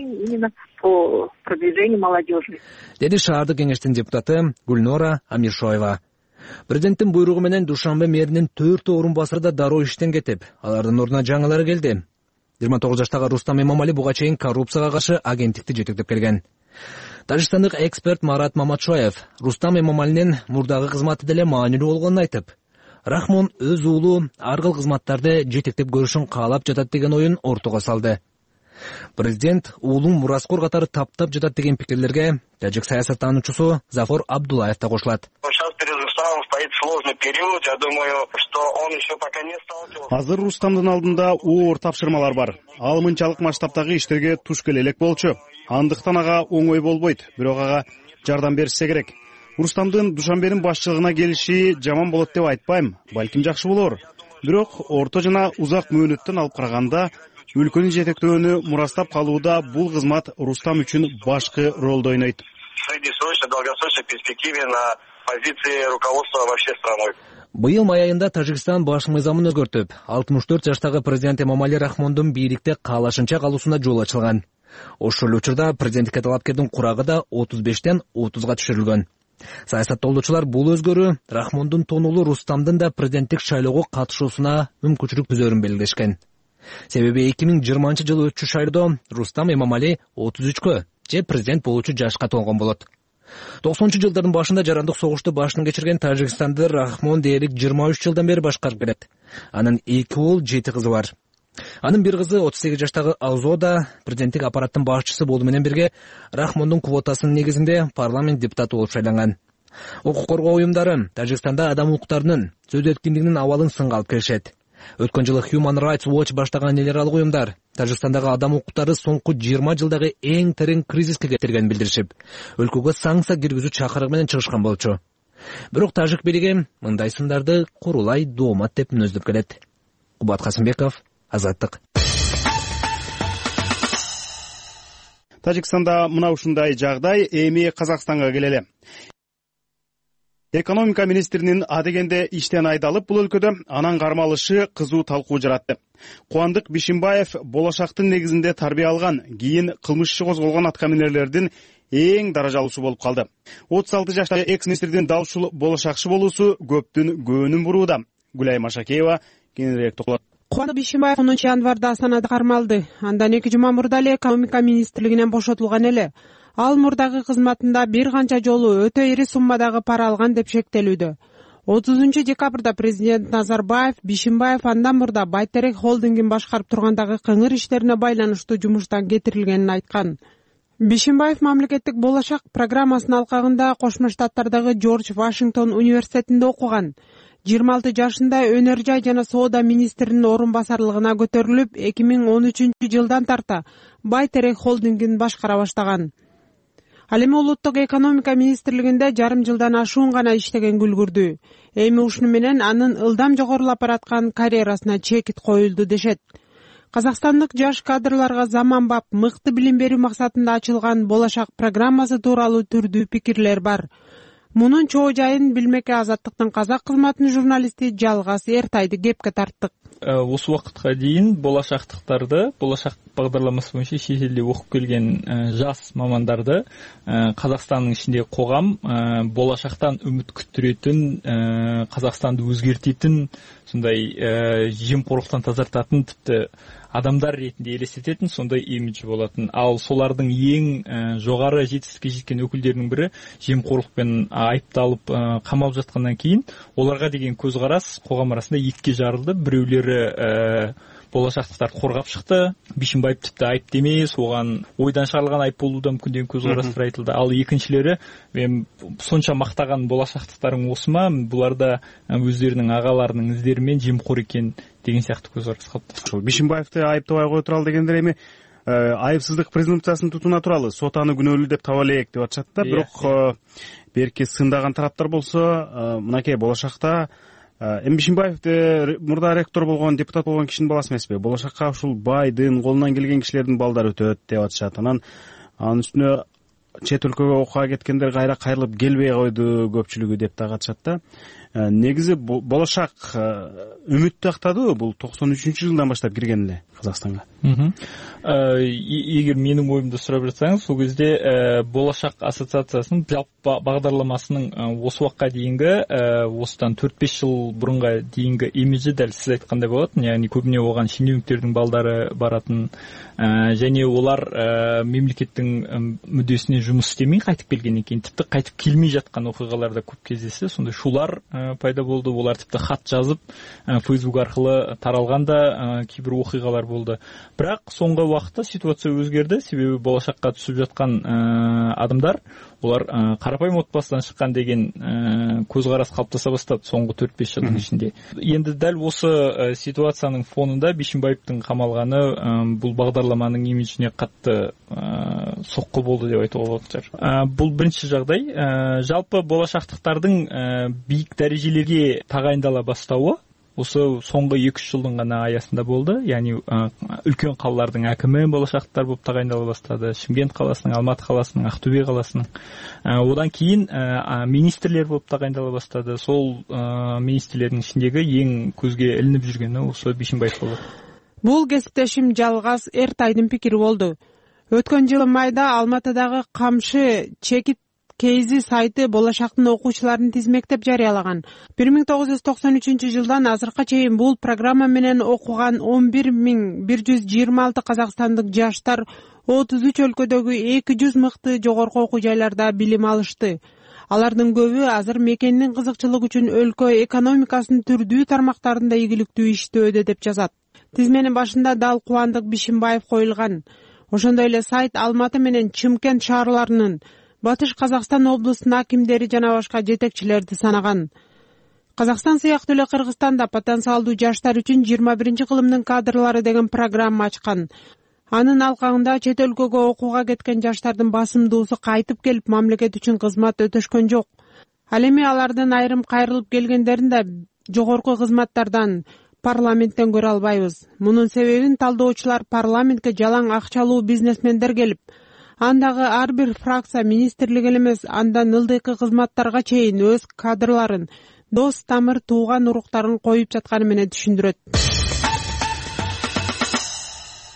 По продвижению молодежи. Деди шаардык кеңештин депутаты Гульнора Амишоева. Президенттин буйругу менен Душанбе мэринин 4 орун басары да дароо иштен кетип, алардын ордуна жаңылары келди. 29 жаштагы Рустам Эмомали буга чейин коррупцияга каршы агенттикти жетектеп келген. Тажикстандык эксперт Марат Маматшоев Рустам Эмомалинин мурдагы кызматы деле маанилүү болгонун айтып, Рахмон өз уулу ар кыл кызматтарды жетектеп көрүшүн каалап жатат деген оюн ортого салды. Президент уулун мураскор катары таптап жатат деген пикирлерге тажик саясаттануучусу Зафор Абдуллаев да кошулат. Стоит сложный период, я думаю, что он еще пока не сталкивался. Азыр Рустамдын алдында оор тапшырмалар бар. Ал мынчалык масштабтагы иштерге туш келе элек болчу. Андыктан ага оңой болбойт, бирок ага жардам беришсе керек. Рустамдын Душанбенин башчылыгына келиши жаман болот деп айтпайм, балким жакшы болор. Бирок орто жана узак мөөнөттөн алып караганда өлкөнү жетектөөнү мурастап калууда бул кызмат Рустам үчүн башкы ролду ойнойт. В среднесрочной, долгосрочной перспективе на позиции руководства вообще страной. Быйыл май айында Тажикстан баш мыйзамын өзгөртүп, 64 жаштагы президент Эмомали Рахмондун бийликте каалашынча калуусуна жол ачылган. Ошол учурда президенттикке талапкердин курагы да 35тен 30га түшүрүлгөн. Саясаттоолдучулар бул өзгөрүү Рахмондун тонуулу Рустамдын да президенттик шайлоого катышуусуна мүмкүнчүлүк түзөрүн белгилешкен. Себеби 2020-жылы өтчү шайлоодо Рустам Эмомали 33кө же президент болуучу жашка толгон болот. 90-жылдардын башында жарандык согушту башынан кечирген Тажикстанды Рахмон дээрлик 23 жылдан бери башкарып келет. Анын 2 уул, 7 кызы бар. Анын бир кызы 38 жаштагы Алзода президенттик аппараттын башчысы болуу менен бирге Рахмондун квотасынын негизинде парламент депутаты болуп шайланган. Укук коргоо уюмдары Тажикстанда адам укуктарынын, сөз эркиндигинин абалын сынга алып келишет. Өткөн жылы Human Rights Watch баштаган эл аралык уюмдар Тажикстандагы адам укуктары соңку 20 жылдагы эң терең кризиске кетиргенин билдиришип, өлкөгө санкция киргизүү чакырыгы менен чыгышкан болчу. Бирок тажик бийлиги мындай сындарды курулай доомат деп мүнөздөп келет. Кубат Касымбеков, Азаттык. Тажикстанда мына ушундай жагдай, эми Казакстанга келели. Экономика министринин адегенде иштен айдалып бул өлкөдө анан кармалышы кызуу талкуу жаратты. Кубандык Бишимбаев болошактын негизинде тарбия алган, кийин кылмыш иши козголгон аткаминерлердин эң даражалуусу болуп калды. 36 жаштагы экс-министрдин дал ушул болошакчы болуусу көптүн көөнүн бурууда. Гүлай Машакеева кененирээк токтолот. Кубандык Бишимбаев 10 январда Астанада кармалды. Андан 2 жума мурда эле экономика министрлигинен бошотулган эле. Ал мурдагы кызматында бир канча жолу өтө ири суммадагы пара алган деп шектелүүдө. 30 декабрда президент Назарбаев Бишимбаев андан мурда Байтерек холдингин башкарып тургандагы кыңыр иштерине байланыштуу жумуштан кетирилгенин айткан. Бишимбаев мамлекеттик болашак программасынын алкагында Кошмо Штаттардагы Джордж Вашингтон университетинде окуган. 26 жашында өнөр жай жана соода министринин орун басарлыгына көтөрүлүп, 2013 жылдан тарта Байтерек холдингин башкара баштаган. Ал эми улуттук экономика министрлигинде жарым жылдан ашуун гана иштеген күлгүрдү. Эми ушуну менен анын ылдам жогорулап бараткан карьерасына чекит коюлду дешет. Казакстандык жаш кадрларга заманбап мыкты билим берүү максатында ачылган болашак программасы тууралуу түрдүү пикирлер бар. Мунун чоо жайын билмекке Азаттыктын казак кызматынын журналисти Жалгас Эртайды кепке тарттык. Осы убакытка дейин болашактыктарды, болашак багдарламасы боюнча чет элде окуп келген жас мамандарды Казакстандын ичиндеги когам болашактан үмүт күттүрөтүн, Казакстанды өзгертетін, сондай жемкорлуктан тазартатын, типти адамдар ретинде элестететін сондай имидж болатын. Ал солардын эң жогары жетистикке жеткен өкүлдөрүнүн бири жемкорлукпен айыпталып камалып жаткандан кийин оларга деген көз карас когам арасында экиге жарылды. Бирөөлөрү болашактыктарды коргап чыкты. Бишимбаев типти айып демес, оган ойдан чыгарылган айып болуу да мүмкүн деген көз карастар айтылды. Ал экинчилери мен сонча мактаган болашактыктарың осума, буларда өздөрүнүн агаларынын издери менен жемкор экен деген сыяктуу көз карас калыптыр. Бишимбаевди айыптабай кое туралы дегендер эми айыпсыздык презумпциясын тутуна туралы сот аны күнөөлүү деп таба элек деп атышат да. Бирок берки сындаган тараптар болсо, мынакей болашакта эми Бишимбаевди мурда ректор болгон, депутат болгон кишинин баласы эмеспи? Болашакка ушул байдын, колунан келген кишилердин балдары өтөт деп атышат. Анан анын үстүнө чет өлкөгө окууга кеткендер кайра кайрылып келбей койду көпчүлүгү деп дагы атышат да. Негизи болашак үмүттү актадыбы? Бул 93-жылдан баштап кирген эле Казакстанга. Эгер менин оюмду сурап жатсаңыз, сол кезде болашак ассоциациясынын жалпы багдарламасынын осы убакка дейинги, осудан 4-5 жыл бурунга дейинги имиджи дәл сиз айткандай болот. Яғни көбүнө оган шенеуниктердин балдары баратын, және олар мемлекеттин мүддесине жумуш истемей кайтып келгенден кийин типти кайтып келмей жаткан окуялар да көп кездешти. Сондай шулар пайда болду. Олар типти хат жазып, Facebook аркылы таралган да кейбир окуялар болду. Бирок соңку убакытта ситуация өзгерди. Себеби болашакка түсүп жаткан адамдар, олар карапайым отбасыдан чыккан деген көз карас калыптаса баштады соңку 4-5 жылдын ичинде. Энди дал осы ситуациянын фонунда Бишимбаевдин камалганы бул багдарламанын имиджине катты сокку болду деп айтууга болот. Бул биринчи жагдай. Жалпы болашактыктардын бийик дарежелерге тагайындала баштабы осы соңғы 2 жылдың ғана аясында болды. Яғни үлкен қалалардың әкімі болашақтар болып тағайындала бастады. Шымкент қаласының, Алматы қаласының, Ақтөбе қаласының. Одан кейін министрлер болып тағайындала бастады. Сол министрлердің ішіндегі ең көзге ілініп жүргені осы Бишимбаев болды. Бұл кесиптешим Жалгас Эртайдын пикири болду. Өткөн жылы майда Алматыдагы Камшы чекит Кейзи сайты болашактын окуучуларын тизмектеп жарыялаган. 1993 жылдан азыркыга чейин бул программа менен окуган 11126 казакстандык жаштар 33 өлкөдөгү 200 мыкты жогорку окуу жайларда билим алышты. Алардын көбү азыр мекендин кызыкчылыгы үчүн өлкө экономикасынын түрдүү тармактарында ийгиликтүү иштөөдө деп жазат. Тизменин башында дал Кубандык Бишимбаев коюлган. Ошондой эле сайт Алматы менен Чымкент шаарларынын, Батыш Казакстан облусунун акимдери жана башка жетекчилерди санаган. Казакстан сыяктуу эле Кыргызстанда потенциалдуу жаштар үчүн 21 кылымдын кадрлары деген программа ачкан. Анын алкагында чет өлкөгө окууга кеткен жаштардын басымдуусу кайтып келип мамлекет үчүн кызмат өтөшкөн жок. Ал эми алардын айрым кайрылып келгендерин да жогорку кызматтардан, парламенттен көрө албайбыз. Мунун себебин талдоочулар парламентке жалаң акчалуу бизнесмендер келип, андагы ар бир фракция министрлик элемес, андан ылдыйкы кызматтарга чейин өз кадрларын, дос тамыр тууган уруктарын коюп жатканы менен түшүндүрөт.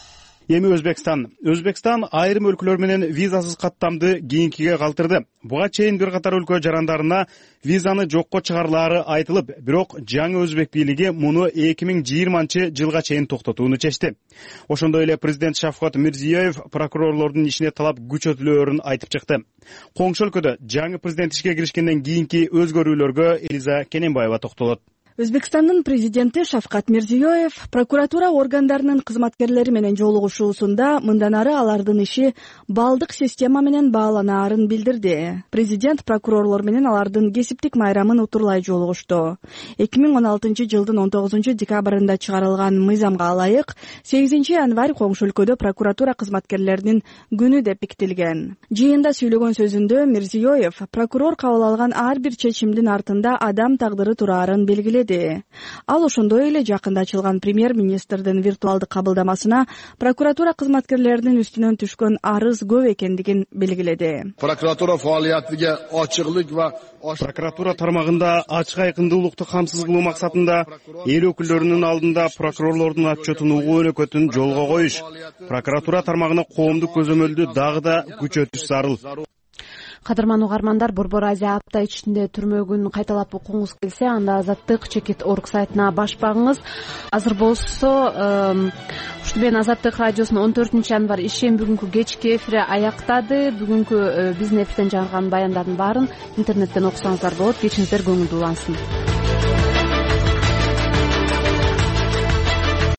Эми Өзбекстан айрым өлкөлөр менен визасыз каттамды кийинкиге калтырды. Буга чейин бир катар өлкө жарандарына визаны жокко чыгарылаары айтылып, бирок жаңы өзбек бийлиги муну 2020-жылга чейин токтотууну чечти. Ошондой эле президент Шавкат Мирзиёев прокурорлордун ишине талап күчөтүлөөрүн айтып чыкты. Коңшу өлкөдө жаңы президент ишке киришкенден кийинки өзгөрүүлөргө Элиза Кененбаева токтолот. Өзбекстандын президенти Шавкат Мирзиёев прокуратура органдарынын кызматкерлери менен жолугушуусунда мындан ары алардын иши балдык система менен бааланаарын билдирди. Президент прокурорлор менен алардын кесиптик майрамын утурлай жолугушту. 2016-жылдын 19-декабрында чыгарылган мыйзамга ылайык 8-январь коңшу өлкөдө прокуратура кызматкерлеринин күнү деп бекитилген. Жыйында сүйлөгөн сөзүндө Мирзиёев прокурор кабыл алган ар бир чечимдин артында адам тагдыры тураарын белгиледи. Ал ошондой эле жакында ачылган премьер-министрдин виртуалдык кабылдамасына прокуратура кызматкерлеринин үстүнөн түшкөн арыз көп экендигин белгиледи. Прокуратура фаалиятыга ачыклык ва прокуратура тармагында ачык айкындуулукту камсыз кылуу максатында эл өкүлдөрүнүн алдында прокурорлордун отчетун угуу өнөкөтүн жолго коюш, прокуратура тармагына коомдук көзөмөлдү дагы да күчөтүш зарыл. Кадырман угармандар, Борбор Азия апта ичинде түрмөгүн кайталап окуңуз келсе, анда Азаттык Чекит орг сайтына баш багыңыз. Азыр болсо ушул менен Азаттык радиосунун 14-январь ишен бүгүнкү кечки эфири аяктады. Бүгүнкү биздин эфирден жаңырган баяндардын баарын интернеттен окусаңыздар болот. Кечиңиздер көңүлдүү улансын.